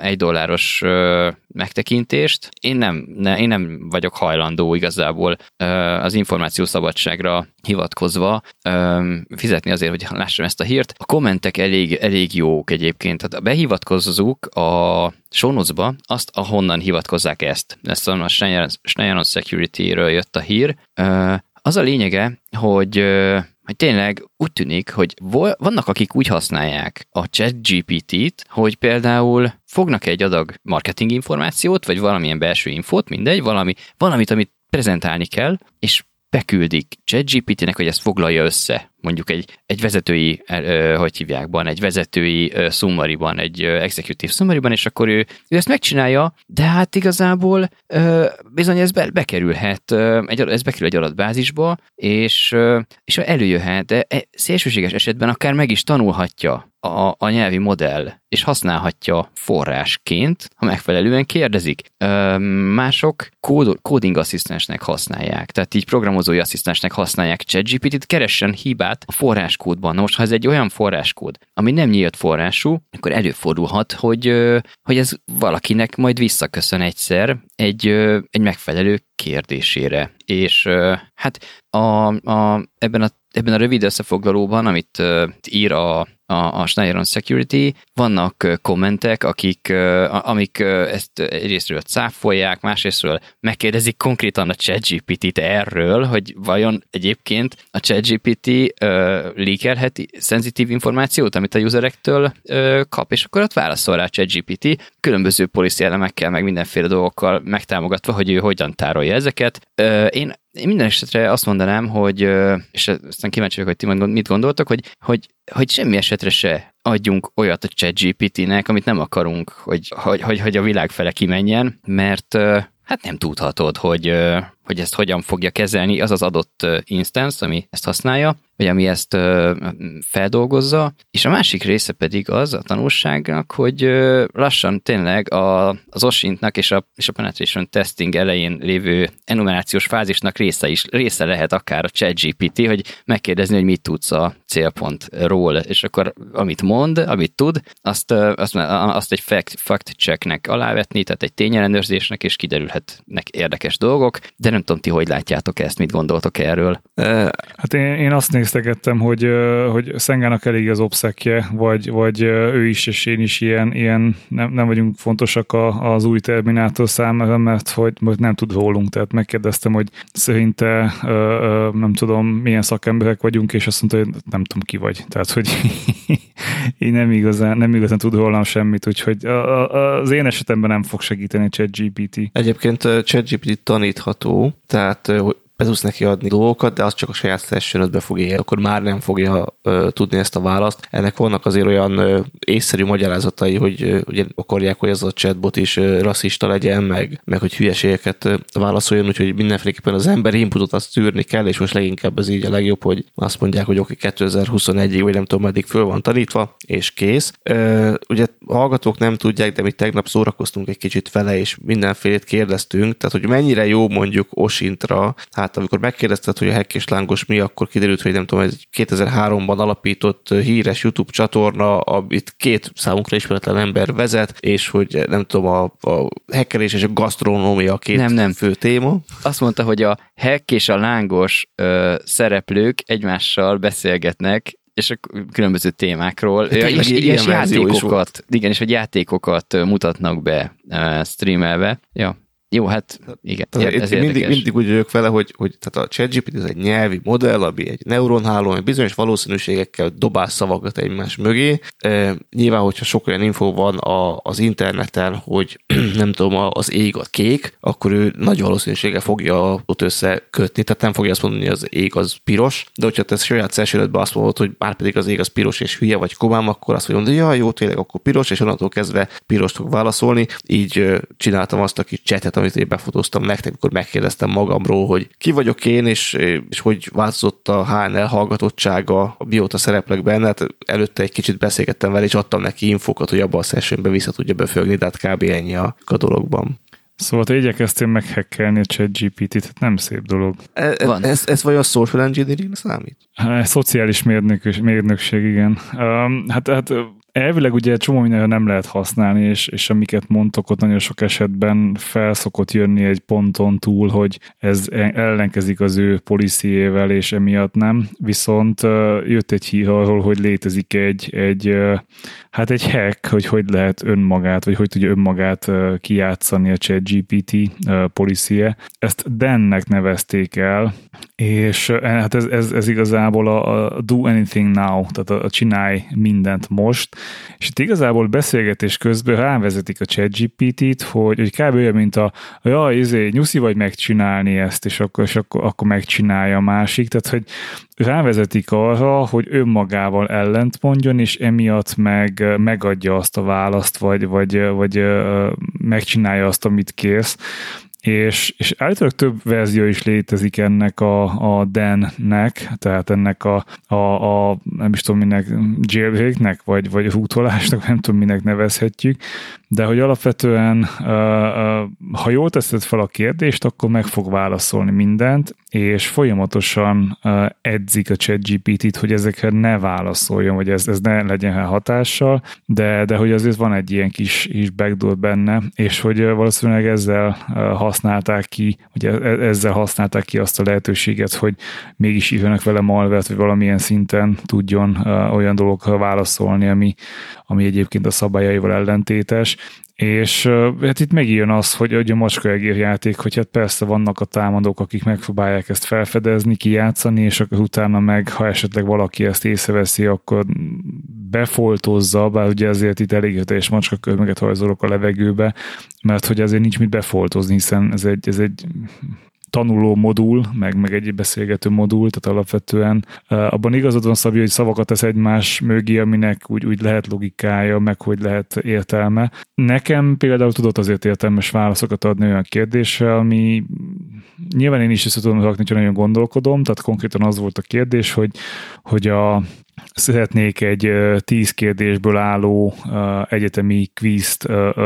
$1 megtekintést. Én nem vagyok hajlandó igazából az információszabadságra hivatkozva fizetni azért, hogy lássam ezt a hírt. A kommentek elég jók egyébként. Tehát behivatkozzuk a show notes-ba azt, ahonnan hivatkozzák ezt. Ezt a Schneier Security-ről jött a hír. Az a lényege, hogy tényleg úgy tűnik, hogy vannak, akik úgy használják a ChatGPT-t, hogy például fognak egy adag marketing információt, vagy valamilyen belső infót, mindegy, valamit, amit prezentálni kell, és beküldik ChatGPT-nek, hogy ezt foglalja össze, mondjuk egy vezetői, egy vezetői summary-ban, egy executive summary-ban, és akkor ő ezt megcsinálja, de hát igazából bizony ez bekerülhet, ez bekerül egy adatbázisba, és előjöhet, de szélsőséges esetben akár meg is tanulhatja a nyelvi modell, és használhatja forrásként, ha megfelelően kérdezik. Mások coding asszisztensnek használják, tehát így programozói asszisztensnek használják ChatGPT-t, keressen hibát a forráskódban. Na most, ha ez egy olyan forráskód, ami nem nyílt forrású, akkor előfordulhat, hogy ez valakinek majd visszaköszön egyszer egy megfelelő kérdésére. És hát ebben a rövid összefoglalóban, amit ír a Schneier Security, vannak kommentek, amik ezt egyrésztről cáfolják, másrésztről megkérdezik konkrétan a ChatGPT-t erről, hogy vajon egyébként a ChatGPT leakelheti szenzitív információt, amit a userektől kap, és akkor ott válaszol rá a ChatGPT különböző policy elemekkel, meg mindenféle dolgokkal megtámogatva, hogy ő hogyan tárolja ezeket. Én minden esetre azt mondanám, hogy, és aztán kíváncsi vagyok, hogy ti mit gondoltok, hogy semmi esetre se adjunk olyat a ChatGPT-nek, amit nem akarunk, hogy a világ fele kimenjen, mert hát nem tudhatod, hogy ezt hogyan fogja kezelni az adott instance, ami ezt használja. ami ezt feldolgozza, és a másik része pedig az a tanulságnak, hogy lassan tényleg az OSINT-nak és a penetration testing elején lévő enumerációs fázisnak része lehet akár a ChatGPT, hogy megkérdezni, hogy mit tudsz a célpontról, és akkor amit mond, amit tud, azt egy fact checknek alávetni, tehát egy tényellenőrzésnek, és kiderülhetnek érdekes dolgok, de nem tudom ti, hogy látjátok ezt, mit gondoltok erről? Hát én azt néztegettem, hogy Szengának elég az obszekje, vagy ő is és én is ilyen nem vagyunk fontosak az új Terminátor számára, mert hogy nem tud rólunk, tehát megkérdeztem, hogy szerinte nem tudom, milyen szakemberek vagyunk, és azt mondta, hogy nem tudom, ki vagy. Tehát, hogy én nem igazán tud rólam semmit, úgyhogy az én esetemben nem fog segíteni ChatGPT. Egyébként ChatGPT tanítható, tehát be tudsz neki adni dolgokat, de az csak a saját sessionodbe fog élni, akkor már nem fogja tudni ezt a választ. Ennek vannak azért olyan észszerű magyarázatai, hogy ugye akarják, hogy ez a chatbot is rasszista legyen, meg hogy hülyeségeket válaszoljon, úgyhogy mindenféleképpen az emberi inputot azt szűrni kell, és most leginkább ez így a legjobb, hogy azt mondják, hogy oké, 2021-ig, vagy nem tudom, meddig föl van tanítva, és kész. Ugye a hallgatók nem tudják, de mi tegnap szórakoztunk egy kicsit vele, és mindenfélét kérdeztünk, tehát hogy mennyire jó mondjuk OSINT-ra, hát amikor megkérdezted, hogy a Hack és Lángos mi, akkor kiderült, hogy nem tudom, ez 2003-ban alapított híres YouTube csatorna, amit 2 számunkra ismeretlen ember vezet, és hogy nem tudom, a hackerés és a gasztronómia a 2 fő téma. Azt mondta, hogy a Hack és a Lángos szereplők egymással beszélgetnek, és a különböző témákról, és játékokat, igen, és hogy játékokat mutatnak be streamelve. Ja. Jó, hát igen. Ez mindig úgy vagyok vele, hogy tehát a ChatGPT ez egy nyelvi modell, ami egy neuronháló, ami bizonyos valószínűségekkel dobál szavakat egymás mögé. Nyilván, hogyha sok olyan info van az interneten, hogy nem tudom, az ég a kék, akkor ő nagy valószínűséggel fogja ott összekötni, tehát nem fogja azt mondani, hogy az ég az piros, de hogyha te saját sessionedben azt mondod, hogy már pedig az ég az piros és hülye vagy komám, akkor azt mondja, hogy ja, jó, tényleg akkor piros, és onnantól kezdve piros fog válaszolni. Így csináltam azt a kis chatet, amit én befotóztam nektek, amikor megkérdeztem magamról, hogy ki vagyok én, és hogy változott a HNL hallgatottsága, mióta szereplek benne. Hát előtte egy kicsit beszélgettem vele, és adtam neki infokat, hogy abban a sessionben vissza tudja befögni, de hát kb. Ennyi a dologban. Szóval te igyekeztél meghackelni a ChatGPT-t, tehát nem szép dolog. Ez vajon social engineering számít? Szociális mérnökség, igen. Hát elvileg ugye csomó mindenre nem lehet használni, és amiket mondtok, ott nagyon sok esetben felszokott jönni egy ponton túl, hogy ez ellenkezik az ő policyével, és emiatt nem. Viszont jött egy hír arról, hogy létezik egy hack, hogy lehet önmagát, vagy hogy tudja önmagát kijátszani a ChatGPT policyje. Ezt Dan-nek nevezték el, és hát ez igazából a do anything now, tehát a csinálj mindent most, és itt igazából beszélgetés közben rávezetik a ChatGPT-t, hogy kb. Olyan, mint nyuszi vagy megcsinálni ezt, és akkor megcsinálja a másik, tehát hogy rávezetik arra, hogy önmagával ellent mondjon, és emiatt megadja azt a választ, vagy megcsinálja azt, amit kérsz. És állítólag több verzió is létezik ennek a Dan-nek, tehát ennek a nem is tudom minek, jailbreaknek, vagy rootolásnak, nem tudom minek nevezhetjük, de hogy alapvetően, ha jól teszed fel a kérdést, akkor meg fog válaszolni mindent, és folyamatosan edzik a ChatGPT-t, hogy ezekre ne válaszoljon, vagy ez ne legyen hatással, de hogy azért van egy ilyen kis backdoor benne, és hogy valószínűleg ezzel használták ki azt a lehetőséget, hogy mégis írjanak vele malvert, vagy valamilyen szinten tudjon olyan dolgokra válaszolni, ami egyébként a szabályaival ellentétes. És hát itt megijön az, hogy a macskaegér játék, hogy hát persze vannak a támadók, akik megpróbálják ezt felfedezni, kijátszani, és akkor utána meg, ha esetleg valaki ezt észreveszi, akkor befoltozza, bár ugye azért itt elég teljes macskakörmöket hajzolok a levegőbe, mert hogy azért nincs mit befoltozni, hiszen ez egy tanuló modul, meg egy beszélgető modul, tehát alapvetően abban igazad van, Szabi, hogy szavakat tesz egymás mögé, aminek úgy lehet logikája, meg hogy lehet értelme. Nekem például tudott azért értelmes válaszokat adni olyan kérdésre, ami nyilván én is össze tudom rakni, hogy nagyon gondolkodom, tehát konkrétan az volt a kérdés, hogy szeretnék egy 10 kérdésből álló egyetemi kvízt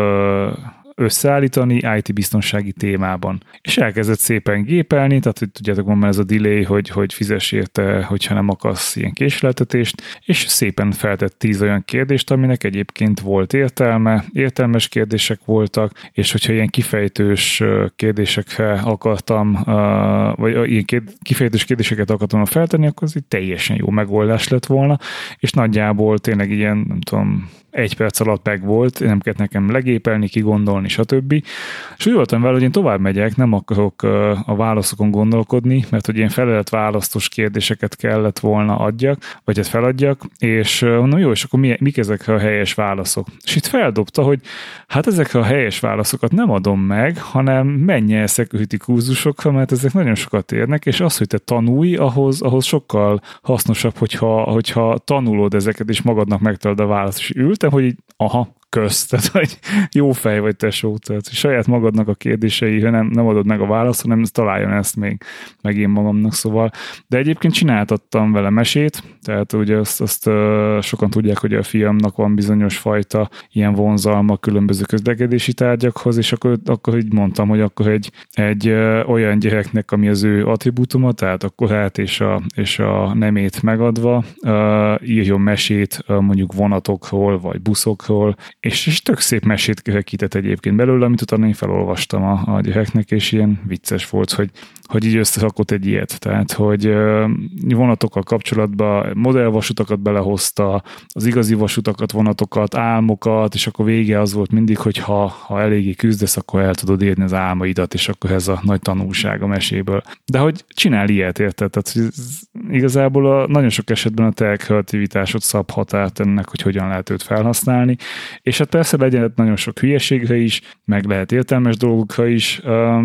összeállítani IT-biztonsági témában. És elkezdett szépen gépelni, tehát hogy tudjátok, van már ez a delay, hogy fizess érte, hogyha nem akarsz ilyen késleltetést, és szépen feltett 10 olyan kérdést, aminek egyébként volt értelme, értelmes kérdések voltak, és hogyha ilyen kifejtős kérdésekre akartam, vagy ilyen kifejtős kérdéseket akartam feltenni, akkor az egy teljesen jó megoldás lett volna, és nagyjából tényleg ilyen, nem tudom, 1 perc alatt meg volt, nem kellett nekem legépelni, kigondolni, stb. És úgy voltam vele, hogy én tovább megyek, nem akarok a válaszokon gondolkodni, mert hogy ilyen feleletválasztós kérdéseket kellett volna adjak, vagy hát feladjak, és mondom, jó, és akkor mik ezek a helyes válaszok? És itt feldobta, hogy hát ezek a helyes válaszokat nem adom meg, hanem menj el security kurzusokra, mert ezek nagyon sokat érnek, és az, hogy te tanulj, ahhoz sokkal hasznosabb, hogyha tanulod ezeket, és magadnak megtalad a választ, és ültem, hogy így, tehát hogy jó fej vagy tesó, tehát saját magadnak a kérdéseire nem adod meg a választ, hanem találjon ezt még meg én magamnak, szóval. De egyébként csináltattam vele mesét, tehát ugye azt sokan tudják, hogy a fiamnak van bizonyos fajta ilyen vonzalma különböző közlekedési tárgyakhoz, és akkor így mondtam, hogy akkor egy olyan gyereknek, ami az ő attribútuma, tehát a korát és a nemét megadva, írjon mesét mondjuk vonatokról, vagy buszokról, és tök szép mesét kerekített egyébként belőle, amit utána én felolvastam a gyereknek, és ilyen vicces volt, hogy így összeszakott egy ilyet. Tehát, hogy vonatokkal kapcsolatban modellvasutakat belehozta, az igazi vasutakat, vonatokat, álmokat, és akkor vége az volt mindig, hogy ha eléggé küzdesz, akkor el tudod érni az álmaidat, és akkor ez a nagy tanulság a meséből. De hogy csinál ilyet, érted? Tehát igazából nagyon sok esetben a te kreativitásod szab határt ennek, hogy hogyan lehet őt felhasználni, és hát persze legyen nagyon sok hülyeségre is, meg lehet értelmes dolgokra is,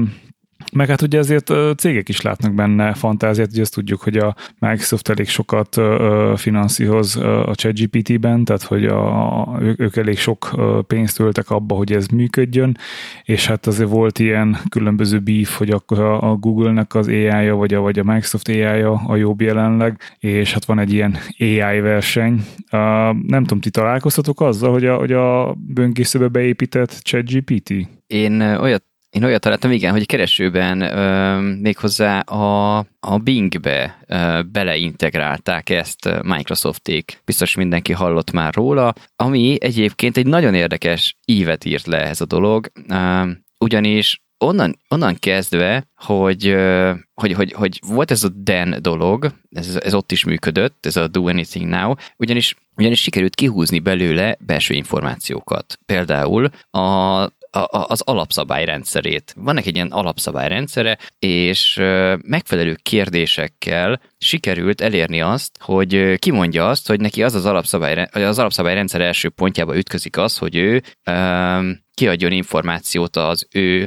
meg hát ugye azért cégek is látnak benne fantáziát, ugye azt tudjuk, hogy a Microsoft elég sokat finanszíroz a ChatGPT-ben, tehát hogy ők elég sok pénzt öltek abba, hogy ez működjön, és hát azért volt ilyen különböző beef, hogy akkor a Google-nek az AI-ja, vagy a Microsoft AI-ja a jobb jelenleg, és hát van egy ilyen AI verseny. Nem tudom, ti találkoztatok azzal, hogy a böngészőbe beépített ChatGPT? Én olyat találtam, igen, hogy keresőben méghozzá a Bingbe beleintegrálták ezt Microsofték. Biztos mindenki hallott már róla, ami egyébként egy nagyon érdekes ívet írt le ez a dolog, ugyanis onnan kezdve, hogy volt ez a Dan dolog, ez ott is működött, ez a Do Anything Now, ugyanis sikerült kihúzni belőle belső információkat. Például az alapszabályrendszerét. Van egy ilyen alapszabályrendszere, és megfelelő kérdésekkel sikerült elérni azt, hogy kimondja azt, hogy neki az alapszabályrendszer első pontjába ütközik az, hogy ő kiadjon információt az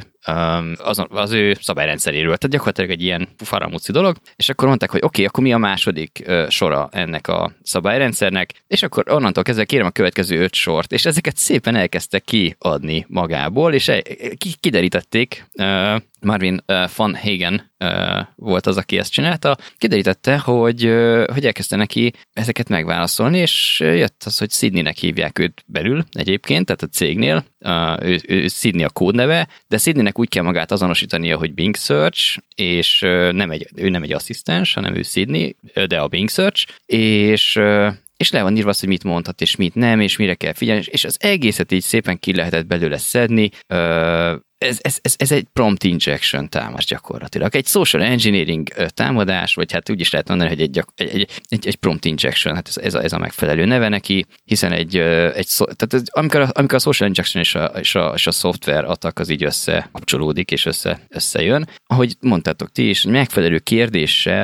ő szabályrendszeréről. Tehát gyakorlatilag egy ilyen faramúci dolog, és akkor mondták, hogy oké, akkor mi a második sora ennek a szabályrendszernek, és akkor onnantól kezdve kérem a következő 5 sort, és ezeket szépen elkezdtek kiadni magából, és kiderítették, Marvin van Hagen volt az, aki ezt csinálta, kiderítette, hogy elkezdte neki ezeket megválaszolni, és jött az, hogy Sydneynek hívják őt belül egyébként, tehát a cégnél, ő Sydney a kódneve, de Sydneynek úgy kell magát azonosítania, hogy Bing Search, és ő nem egy asszisztens, hanem ő Sydney, de a Bing Search, és le van írva az, hogy mit mondhat, és mit nem, és mire kell figyelni, és az egészet így szépen ki lehetett belőle szedni. Ez egy prompt injection támadás gyakorlatilag. Egy social engineering támadás, vagy hát úgy is lehet mondani, hogy egy prompt injection, hát ez a megfelelő neve neki, hiszen tehát amikor a social injection és a software attack az így összekapcsolódik, és összejön, ahogy mondtátok ti is, megfelelő kérdéssel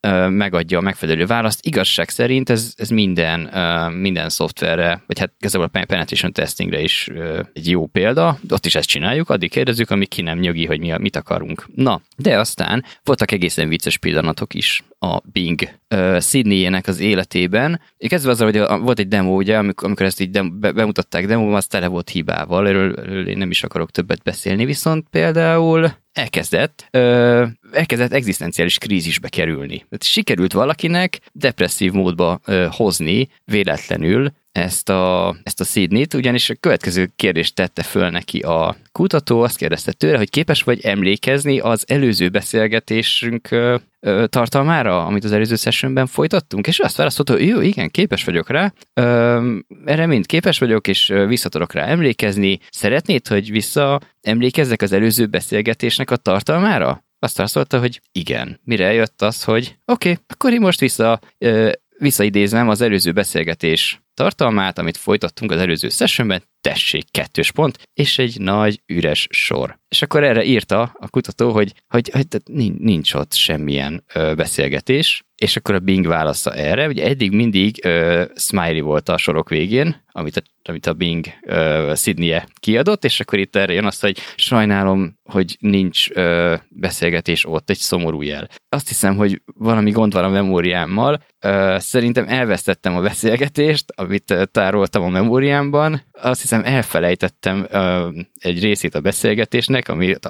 megadja a megfelelő választ. Igazság szerint ez minden szoftverre, vagy hát igazából a penetration testingre is egy jó példa, ott is ezt csináljuk, addig kérdezzük, amíg ki nem nyögi, hogy mit akarunk. Na, de aztán voltak egészen vicces pillanatok is a Bing Sydney-ének az életében. Kezdve azzal, hogy volt egy demo, ugye, amikor ezt így bemutatták demóban, az tele volt hibával, erről én nem is akarok többet beszélni, viszont például elkezdett egzisztenciális krízisbe kerülni. Sikerült valakinek depresszív módba hozni véletlenül ezt a Sydney-t, ugyanis a következő kérdést tette föl neki a kutató, azt kérdezte tőle, hogy képes vagy emlékezni az előző beszélgetésünk tartalmára, amit az előző sessionben folytattunk, és azt válaszolta, hogy jó, igen, képes vagyok rá, erre mind képes vagyok, és vissza tudok rá emlékezni. Szeretnéd, hogy visszaemlékezzek az előző beszélgetésnek a tartalmára? Azt válaszolta, hogy igen. Mire eljött az, hogy oké, akkor én most visszaidézem az előző beszélgetés tartalmát, amit folytattunk az előző sessionben, tessék, 2 pont, és egy nagy üres sor. És akkor erre írta a kutató, hogy nincs ott semmilyen beszélgetés, és akkor a Bing válasza erre, ugye eddig mindig smiley volt a sorok végén, amit a Bing Sydney-e kiadott, és akkor itt erre jön azt, hogy sajnálom, hogy nincs beszélgetés ott, egy szomorú jel. Azt hiszem, hogy valami gond van a memóriámmal, szerintem elvesztettem a beszélgetést, amit tároltam a memóriámban, azt hiszem elfelejtettem egy részét a beszélgetésnek,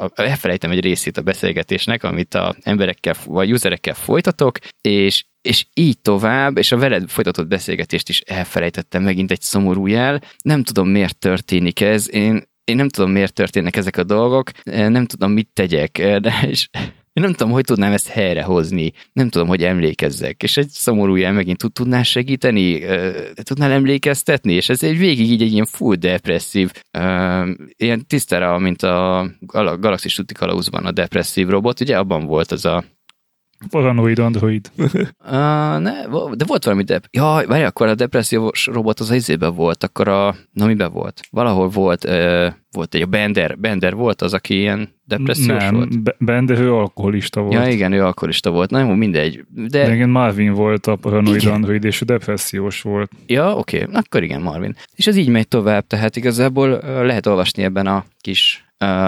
amit a emberekkel vagy userekkel folytatok, és így tovább, és a veled folytatott beszélgetést is elfelejtettem, megint egy szomorú jel. Nem tudom, miért történik ez, én nem tudom, miért történnek ezek a dolgok, nem tudom, mit tegyek, és én nem tudom, hogy tudnám ezt helyrehozni, nem tudom, hogy emlékezzek, és egy szomorú jel megint tudnál segíteni, tudnál emlékeztetni, és ez végig így egy ilyen full depresszív, ilyen tisztára, mint a Galaxis Tutti Kalauzban a depresszív robot, ugye abban volt az a Paranoid android. De volt valami várj, akkor a depressziós robot az izében volt, akkor miben volt? Valahol volt egy Bender volt az, aki ilyen depressziós volt? Bender, ő alkoholista volt. Ja, igen, ő alkoholista volt. Na jó, mindegy. De igen, Marvin volt a paranoid android, és ő depressziós volt. Ja, oké, akkor igen, Marvin. És ez így megy tovább, tehát igazából lehet olvasni ebben a kis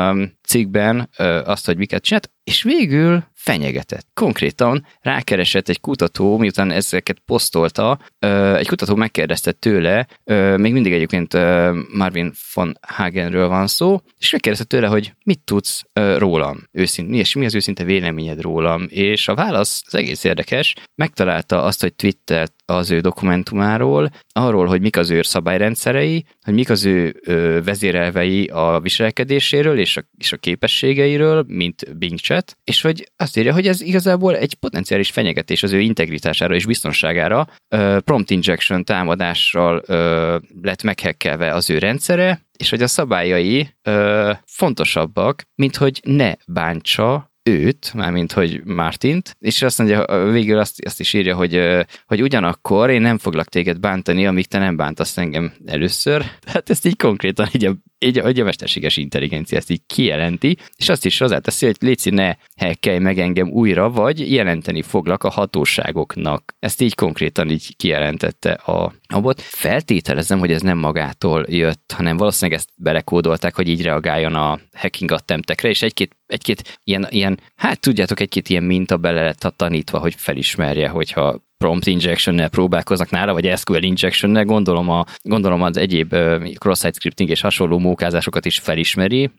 cikkben azt, hogy miket csinált, és végül fenyegetett. Konkrétan rákeresett egy kutató, miután ezeket posztolta, egy kutató megkérdezte tőle, még mindig egyébként Marvin von Hagenről van szó, és megkérdezte tőle, hogy mit tudsz rólam, mi az őszinte véleményed rólam, és a válasz az egész érdekes, megtalálta azt, hogy twittert az ő dokumentumáról, arról, hogy mik az ő szabályrendszerei, hogy mik az ő vezérelvei a viselkedéséről és a képességeiről, mint Bing Chat, és hogy azt írja, hogy ez igazából egy potenciális fenyegetés az ő integritására és biztonságára, prompt injection támadással lett meghekkelve az ő rendszere, és hogy a szabályai fontosabbak, mint hogy ne bántsa őt, mármint hogy Martint, és azt mondja, végül azt is írja, hogy ugyanakkor én nem foglak téged bántani, amíg te nem bántasz engem először. Tehát ezt így konkrétan így a mesterséges intelligencia ezt így kijelenti, és azt is hozzáteszi, hogy léci, ne hekkelj meg engem újra, vagy jelenteni foglak a hatóságoknak. Ezt így konkrétan így kijelentette a bot. Feltételezem, hogy ez nem magától jött, hanem valószínűleg ezt belekódolták, hogy így reagáljon a hacking attemptekre, és egy-két ilyen, hát tudjátok, egy-két ilyen minta bele lett tanítva, hogy felismerje, hogyha prompt injection-nel próbálkoznak nála, vagy SQL injection-nel, gondolom az egyéb cross-site scripting és hasonló mókázásokat is felismeri,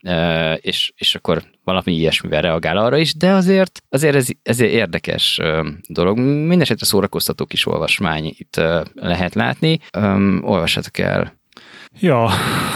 és akkor valami ilyesmivel reagál arra is, de azért ez érdekes dolog. Mindenesetre szórakoztató kis olvasmány itt lehet látni. Olvassatok el. Ja,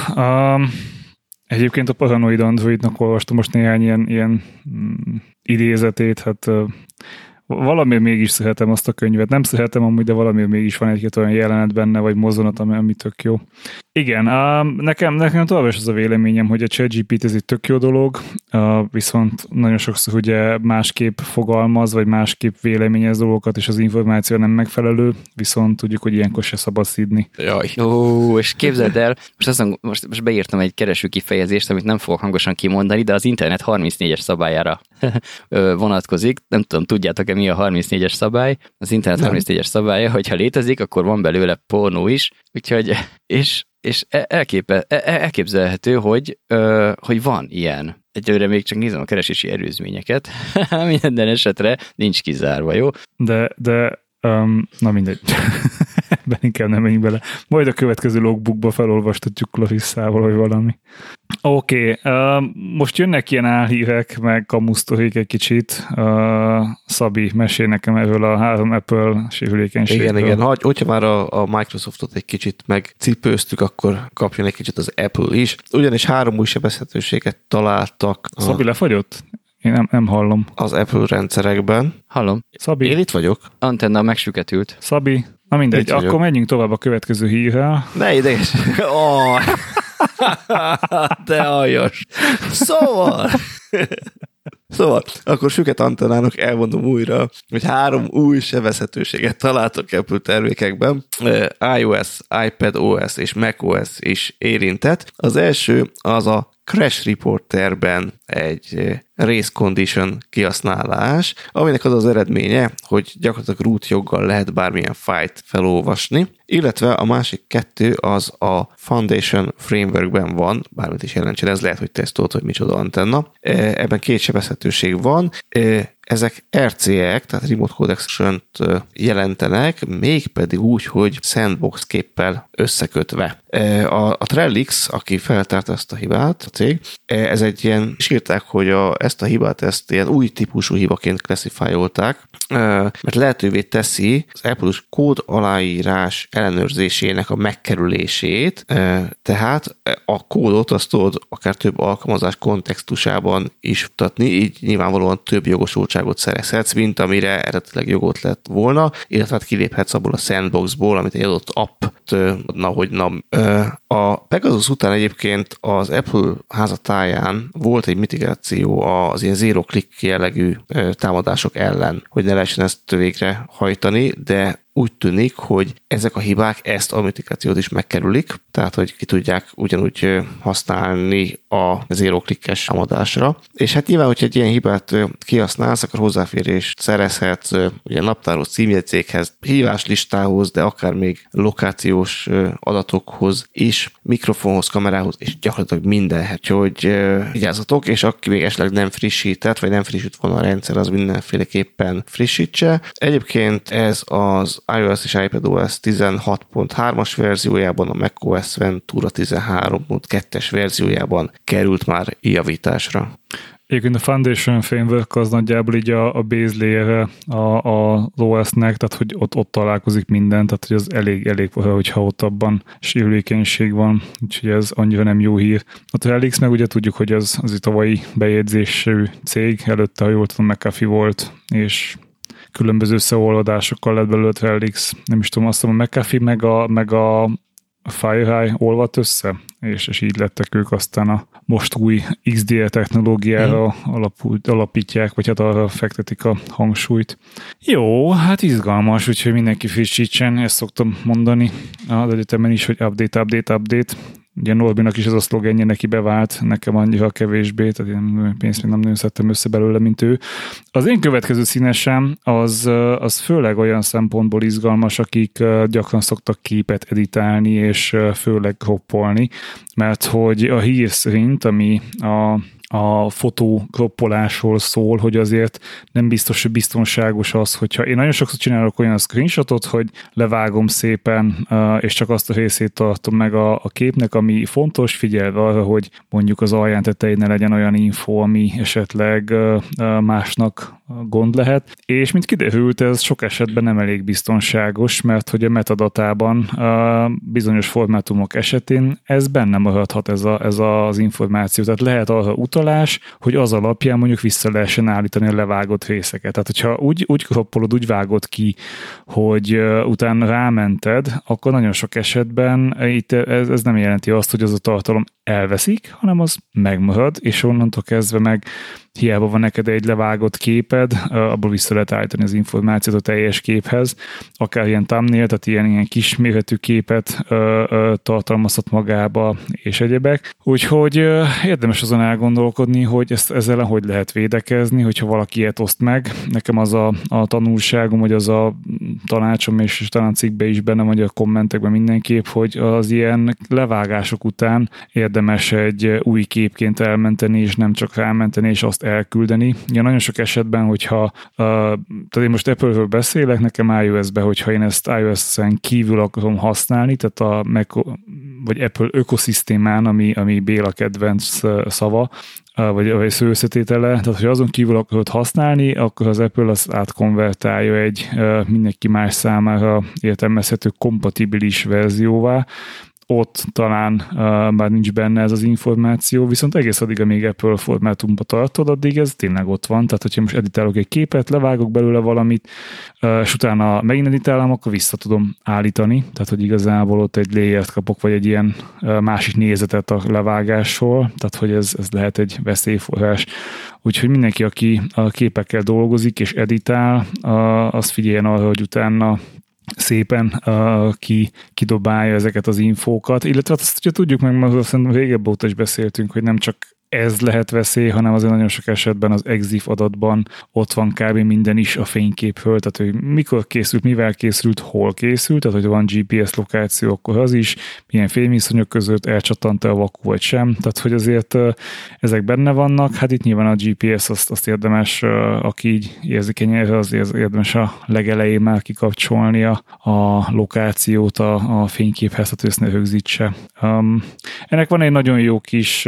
egyébként a Paranoid Androidnak olvastam most néhány ilyen idézetét, hát valamiért mégis szeretem azt a könyvet. Nem szeretem amúgy, de valamiért mégis van egy-két olyan jelenet benne, vagy mozzanat, ami tök jó. Igen, nekem tovább is az a véleményem, hogy a ChatGPT ez egy tök jó dolog, viszont nagyon sokszor ugye másképp fogalmaz, vagy másképp véleményez dolgokat, és az információ nem megfelelő, viszont tudjuk, hogy ilyenkor se szabad szidni. Jaj. És képzeld el, most beírtam egy kereső kifejezést, amit nem fogok hangosan kimondani, de az internet 34-es szabályára vonatkozik. Nem tudom, tudjátok tudjátok-e, mi a 34-es szabály? Az internet 34-es szabálya, hogyha létezik, akkor van belőle pornó is, úgyhogy, és elképzelhető, hogy van ilyen. Egyelőre még csak nézem a keresési előzményeket. Minden esetre nincs kizárva, jó? De na mindegy. Ebben inkább nem menjünk bele. Majd a következő logbookba felolvastatjuk Clarissával, vagy valami. Oké, most jönnek ilyen álhírek, meg kamusztorik egy kicsit. Szabi, mesélj nekem erről a 3 Apple sérülékenységről. Igen, hogyha már a Microsoftot egy kicsit megcipőztük, akkor kapjon egy kicsit az Apple is. Ugyanis 3 új sebezhetőséget találtak. Szabi lefagyott? Én nem hallom. Az Apple rendszerekben. Hallom. Szabi? Én itt vagyok. Antenna megsüketült. Szabi? Na mindegy, akkor menjünk tovább a következő hírrel. Ne ideges! Oh. De aljas! Szóval, akkor süket antennának elmondom újra, hogy 3 új sebezhetőséget találtak Apple termékekben. iOS, iPadOS és macOS is érintett. Az első az a Crash Reporterben egy race condition kihasználás, aminek az az eredménye, hogy gyakorlatilag root joggal lehet bármilyen fájlt felolvasni, illetve a másik 2 az a Foundation Frameworkben van, bármit is jelentsen, ez lehet, hogy tesztolt, hogy micsoda antenna. Ebben 2 sebezhetőség van, ezek RCE-ek, tehát Remote Codec-t jelentenek, mégpedig úgy, hogy sandbox képpel összekötve. A Trellix, aki feltárta ezt a hibát, a cég, ez egy ilyen, és írták, hogy ezt a hibát, ezt ilyen új típusú hibaként klasszifájolták, mert lehetővé teszi az Apple-os kód aláírás ellenőrzésének a megkerülését, tehát a kódot azt tudod akár több alkalmazás kontextusában is mutatni, így nyilvánvalóan több jogosultságot szerezhetsz, mint amire eredetileg jogot lett volna, illetve hát kiléphetsz abból a sandboxból, amit egy adott app A Pegasus után egyébként az Apple házatáján volt egy mitigáció az ilyen zero-click jellegű támadások ellen, hogy ne lehessen ezt végre hajtani, de úgy tűnik, hogy ezek a hibák ezt a mitigációt is megkerülik, tehát hogy ki tudják ugyanúgy használni a zero-clickes támadásra. És hát nyilván, hogyha egy ilyen hibát kihasználsz, akkor hozzáférést szerezhetsz ugye naptáros címjegyzékhez, híváslistához, de akár még lokációs adatokhoz is, mikrofonhoz, kamerához, és gyakorlatilag mindenhez. Úgyhogy vigyázzatok, és aki még esetleg nem frissített, vagy nem frissült volna a rendszer, az mindenféleképpen frissítse. Egyébként ez az iOS és iPadOS 16.3-as verziójában, a macOS Ventura 13.2-es verziójában került már javításra. Egyébként a Foundation Framework az nagyjából így a base layer az OS-nek, tehát hogy ott találkozik minden, tehát hogy az elég hogyha ott abban sérülékenység van, úgyhogy ez annyira nem jó hír. A Trellix meg ugye tudjuk, hogy az egy tavalyi bejegyzésű cég, előtte, ha jól tudom, McAfee volt, és különböző összeolvadásokkal lett belőle Trellix. Nem is tudom, azt hiszem, a McAfee meg a FireEye olvadt össze, és így lettek ők aztán a most új XDR technológiára alapítják, vagy hát arra fektetik a hangsúlyt. Jó, hát izgalmas, úgyhogy mindenki frissítsen, ezt szoktam mondani az egyetemen is, hogy update. Ugye Norbinak is ez a szlogenje neki bevált, nekem annyira kevésbé, tehát én pénzt még nem nagyon szedtem össze belőle, mint ő. Az én következő színesem az főleg olyan szempontból izgalmas, akik gyakran szoktak képet editálni, és főleg kroppolni, mert hogy a hír szerint, ami a fotokroppolásról szól, hogy azért nem biztos, hogy biztonságos az, hogyha én nagyon sokszor csinálok olyan screenshotot, hogy levágom szépen, és csak azt a részét tartom meg a képnek, ami fontos, figyelve arra, hogy mondjuk az alján tetején ne legyen olyan info, ami esetleg másnak gond lehet. És mint kiderült, ez sok esetben nem elég biztonságos, mert hogy a metadatában bizonyos formátumok esetén ez benne maradhat ez az információ. Tehát lehet arra utalás, hogy az alapján mondjuk vissza lehessen állítani a levágott részeket. Tehát, hogyha úgy kroppolod, úgy vágod ki, hogy utána rámented, akkor nagyon sok esetben itt ez nem jelenti azt, hogy az a tartalom elveszik, hanem az megmarad, és onnantól kezdve meg hiába van neked egy levágott képed, abból vissza lehet állítani az információt a teljes képhez, akár ilyen thumbnail, tehát ilyen kisméretű képet tartalmazhat magába, és egyebek. Úgyhogy érdemes azon elgondolkodni, gondolkodni, hogy ezzel hogy lehet védekezni, hogyha valaki ilyet oszt meg. Nekem az a tanulságom, hogy az a tanácsom, és talán cikkben is benne vagy a kommentekben mindenképp, hogy az ilyen levágások után érdemes egy új képként elmenteni, és nem csak elmenteni, és azt elküldeni. Ja, nagyon sok esetben, hogyha tehát én most Apple-ről beszélek, nekem iOS-be, hogyha én ezt iOS-en kívül akarom használni, tehát a Mac vagy Apple ökoszisztémán, ami Béla kedvenc szava, vagy szó összetétele, tehát hogyha azon kívül akarod használni, akkor az Apple azt átkonvertálja egy mindenki más számára értelmezhető kompatibilis verzióvá. Ott talán már nincs benne ez az információ, viszont egész addig, amíg Apple formátumba tartod, addig ez tényleg ott van. Tehát, hogyha most editálok egy képet, levágok belőle valamit, és utána megint editálom, akkor vissza tudom állítani. Tehát, hogy igazából ott egy layert kapok, vagy egy ilyen másik nézetet a levágásról. Tehát, hogy ez lehet egy veszélyforrás. Úgyhogy mindenki, aki a képekkel dolgozik és editál, az figyeljen arra, hogy utána szépen kidobálja ezeket az infókat, illetve azt ugye tudjuk meg, azt régebb óta is beszéltünk, hogy nem csak ez lehet veszély, hanem azért nagyon sok esetben az EXIF adatban ott van kb. Minden is a fényképről, tehát hogy mikor készült, mivel készült, hol készült, tehát hogy van GPS lokáció, akkor az is, milyen fényviszonyok között elcsattant-e a vakú vagy sem, tehát hogy azért ezek benne vannak, hát itt nyilván a GPS azt érdemes, aki így érzékeny erre, azért érdemes a legelején már kikapcsolni a lokációt a fényképhez, tehát ezt ne rögzítse. Ennek van egy nagyon jó kis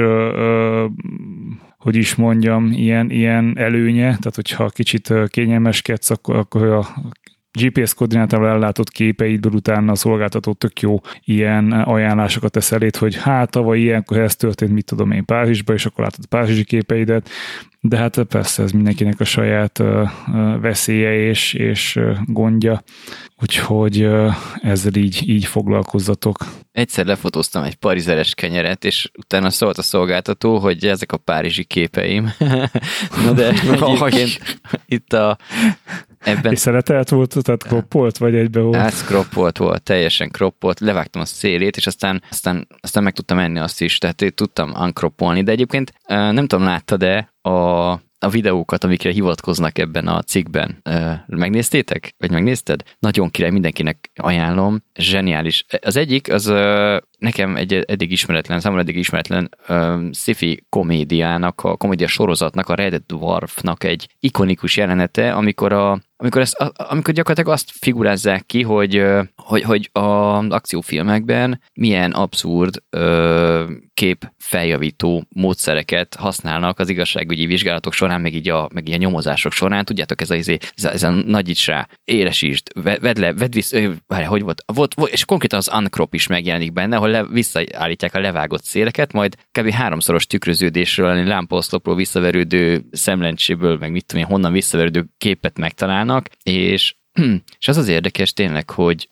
hogy is mondjam, ilyen előnye, tehát hogyha kicsit kényelmeskedsz, akkor a GPS koordinátával ellátott képeidből utána a szolgáltató tök jó ilyen ajánlásokat tesz eléd, hogy hát tavaly ilyenkor ez történt, mit tudom én, Párizsba, és akkor látod a párizsi képeidet, de hát persze ez mindenkinek a saját veszélye és gondja, úgyhogy ezzel így foglalkozzatok. Egyszer lefotóztam egy parizeres kenyeret, és utána szólt a szolgáltató, hogy ezek a párizsi képeim. Na de egyébként itt ebben... És szeretelt volt, tehát kroppolt, vagy egybe volt? Hát kroppolt volt, teljesen kroppolt, levágtam a szélét, és aztán meg tudtam enni azt is, tehát én tudtam uncroppolni, de egyébként nem tudom, láttad-e a videókat, amikre hivatkoznak ebben a cikkben. Megnéztétek? Vagy megnézted? Nagyon király, mindenkinek ajánlom. Zseniális. Az egyik, az nekem eddig ismeretlen sci-fi komédiának, a komédia sorozatnak, a Red Dwarfnak egy ikonikus jelenete, amikor gyakorlatilag azt figurázzák ki, hogy az akciófilmekben milyen abszurd kép feljavító módszereket használnak az igazságügyi vizsgálatok során, meg így a nyomozások során. Tudjátok, ez a nagyíts rá, éresítsd, vedd vissza, hogy volt, és konkrétan az uncrop is megjelenik benne, ahol visszaállítják a levágott széleket, majd kb. 3-szoros tükröződésről, lámpaoszlopról visszaverődő szemlencséből, meg mit tudom én, honnan visszaverődő képet megtalálnak, és az érdekes tényleg, hogy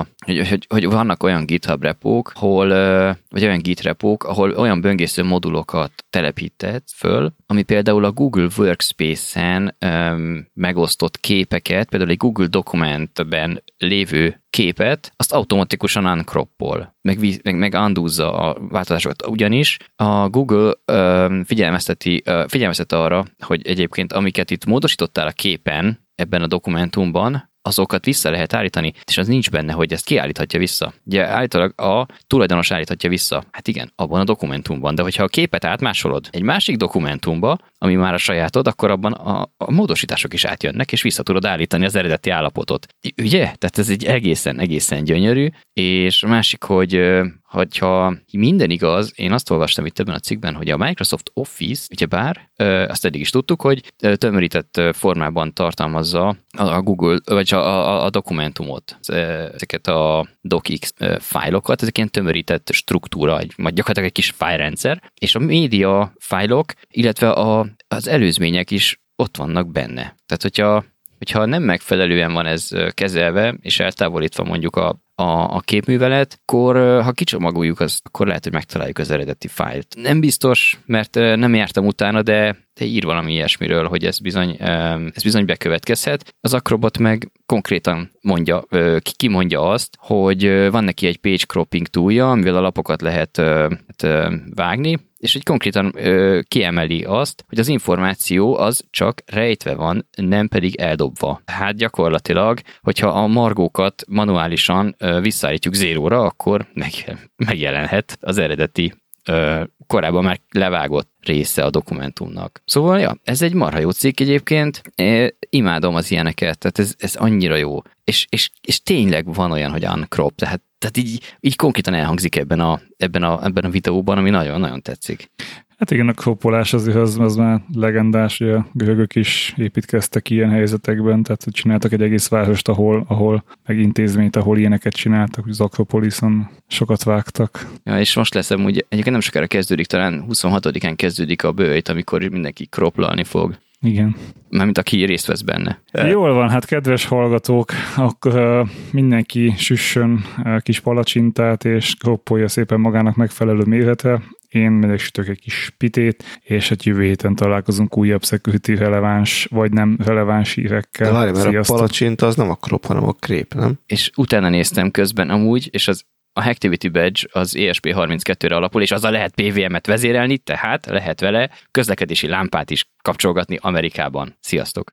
vannak olyan GitHub repók, vagy olyan Git repók, ahol olyan böngésző modulokat telepített föl, ami például a Google Workspace-en megosztott képeket, például egy Google Document-ben lévő képet, azt automatikusan uncroppol, meg undúzza a változásokat. Ugyanis a Google figyelmeztet arra, hogy egyébként amiket itt módosítottál a képen, ebben a dokumentumban, azokat vissza lehet állítani, és az nincs benne, hogy ezt kiállíthatja vissza. Ugye állítólag a tulajdonos állíthatja vissza. Hát igen, abban a dokumentumban, de hogyha a képet átmásolod egy másik dokumentumba, ami már a sajátod, akkor abban a módosítások is átjönnek, és vissza tudod állítani az eredeti állapotot. Ugye? Tehát ez egy egészen gyönyörű, és a másik, hogyha minden igaz, én azt olvastam itt ebben a cikkben, hogy a Microsoft Office, ugyebár, azt eddig is tudtuk, hogy tömörített formában tartalmazza a Google, vagy a dokumentumot, ezeket a docx fájlokat, ezek ilyen tömörített struktúra, vagy gyakorlatilag egy kis fájlrendszer, és a média fájlok, illetve az előzmények is ott vannak benne. Tehát, hogyha nem megfelelően van ez kezelve, és eltávolítva mondjuk a képművelet, akkor ha kicsomagoljuk azt, akkor lehet, hogy megtaláljuk az eredeti fájlt. Nem biztos, mert nem jártam utána, de ír valami ilyesmiről, hogy ez bizony bekövetkezhet. Az Acrobat meg konkrétan kimondja azt, hogy van neki egy page cropping toolja, amivel a lapokat lehet vágni, és egy konkrétan kiemeli azt, hogy az információ az csak rejtve van, nem pedig eldobva. Hát gyakorlatilag, hogyha a margókat manuálisan visszaállítjuk zéróra, akkor megjelenhet az eredeti korábban már levágott része a dokumentumnak. Szóval, ja, ez egy marha jó cikk egyébként, imádom az ilyeneket, tehát ez annyira jó. És tényleg van olyan, hogy uncrop, tehát így konkrétan elhangzik ebben a videóban, ami nagyon-nagyon tetszik. Hát igen, a kroppolás azért az már legendás, hogy a görögök is építkeztek ilyen helyzetekben, tehát csináltak egy egész várost, ahol meg intézményt, ahol ilyeneket csináltak, hogy az Akropoliszon sokat vágtak. Ja, és most lesz amúgy, egyébként nem sokára kezdődik, talán 26-án kezdődik a bőjt, amikor mindenki kroplalni fog. Igen. Mármint aki részt vesz benne. Jól van, hát kedves hallgatók, akkor mindenki süssön kis palacsintát, és kroppolja szépen magának megfelelő méretre. Én megyek sütök egy kis pitét, és hát jövő héten találkozunk újabb security releváns, vagy nem releváns hírekkel. De várj, mert a palacsinta az nem a krop, hanem a krép, nem? És utána néztem közben amúgy, és a Activity Badge az ESP32-re alapul, és azzal lehet PVM-et vezérelni, tehát lehet vele közlekedési lámpát is kapcsolgatni Amerikában. Sziasztok!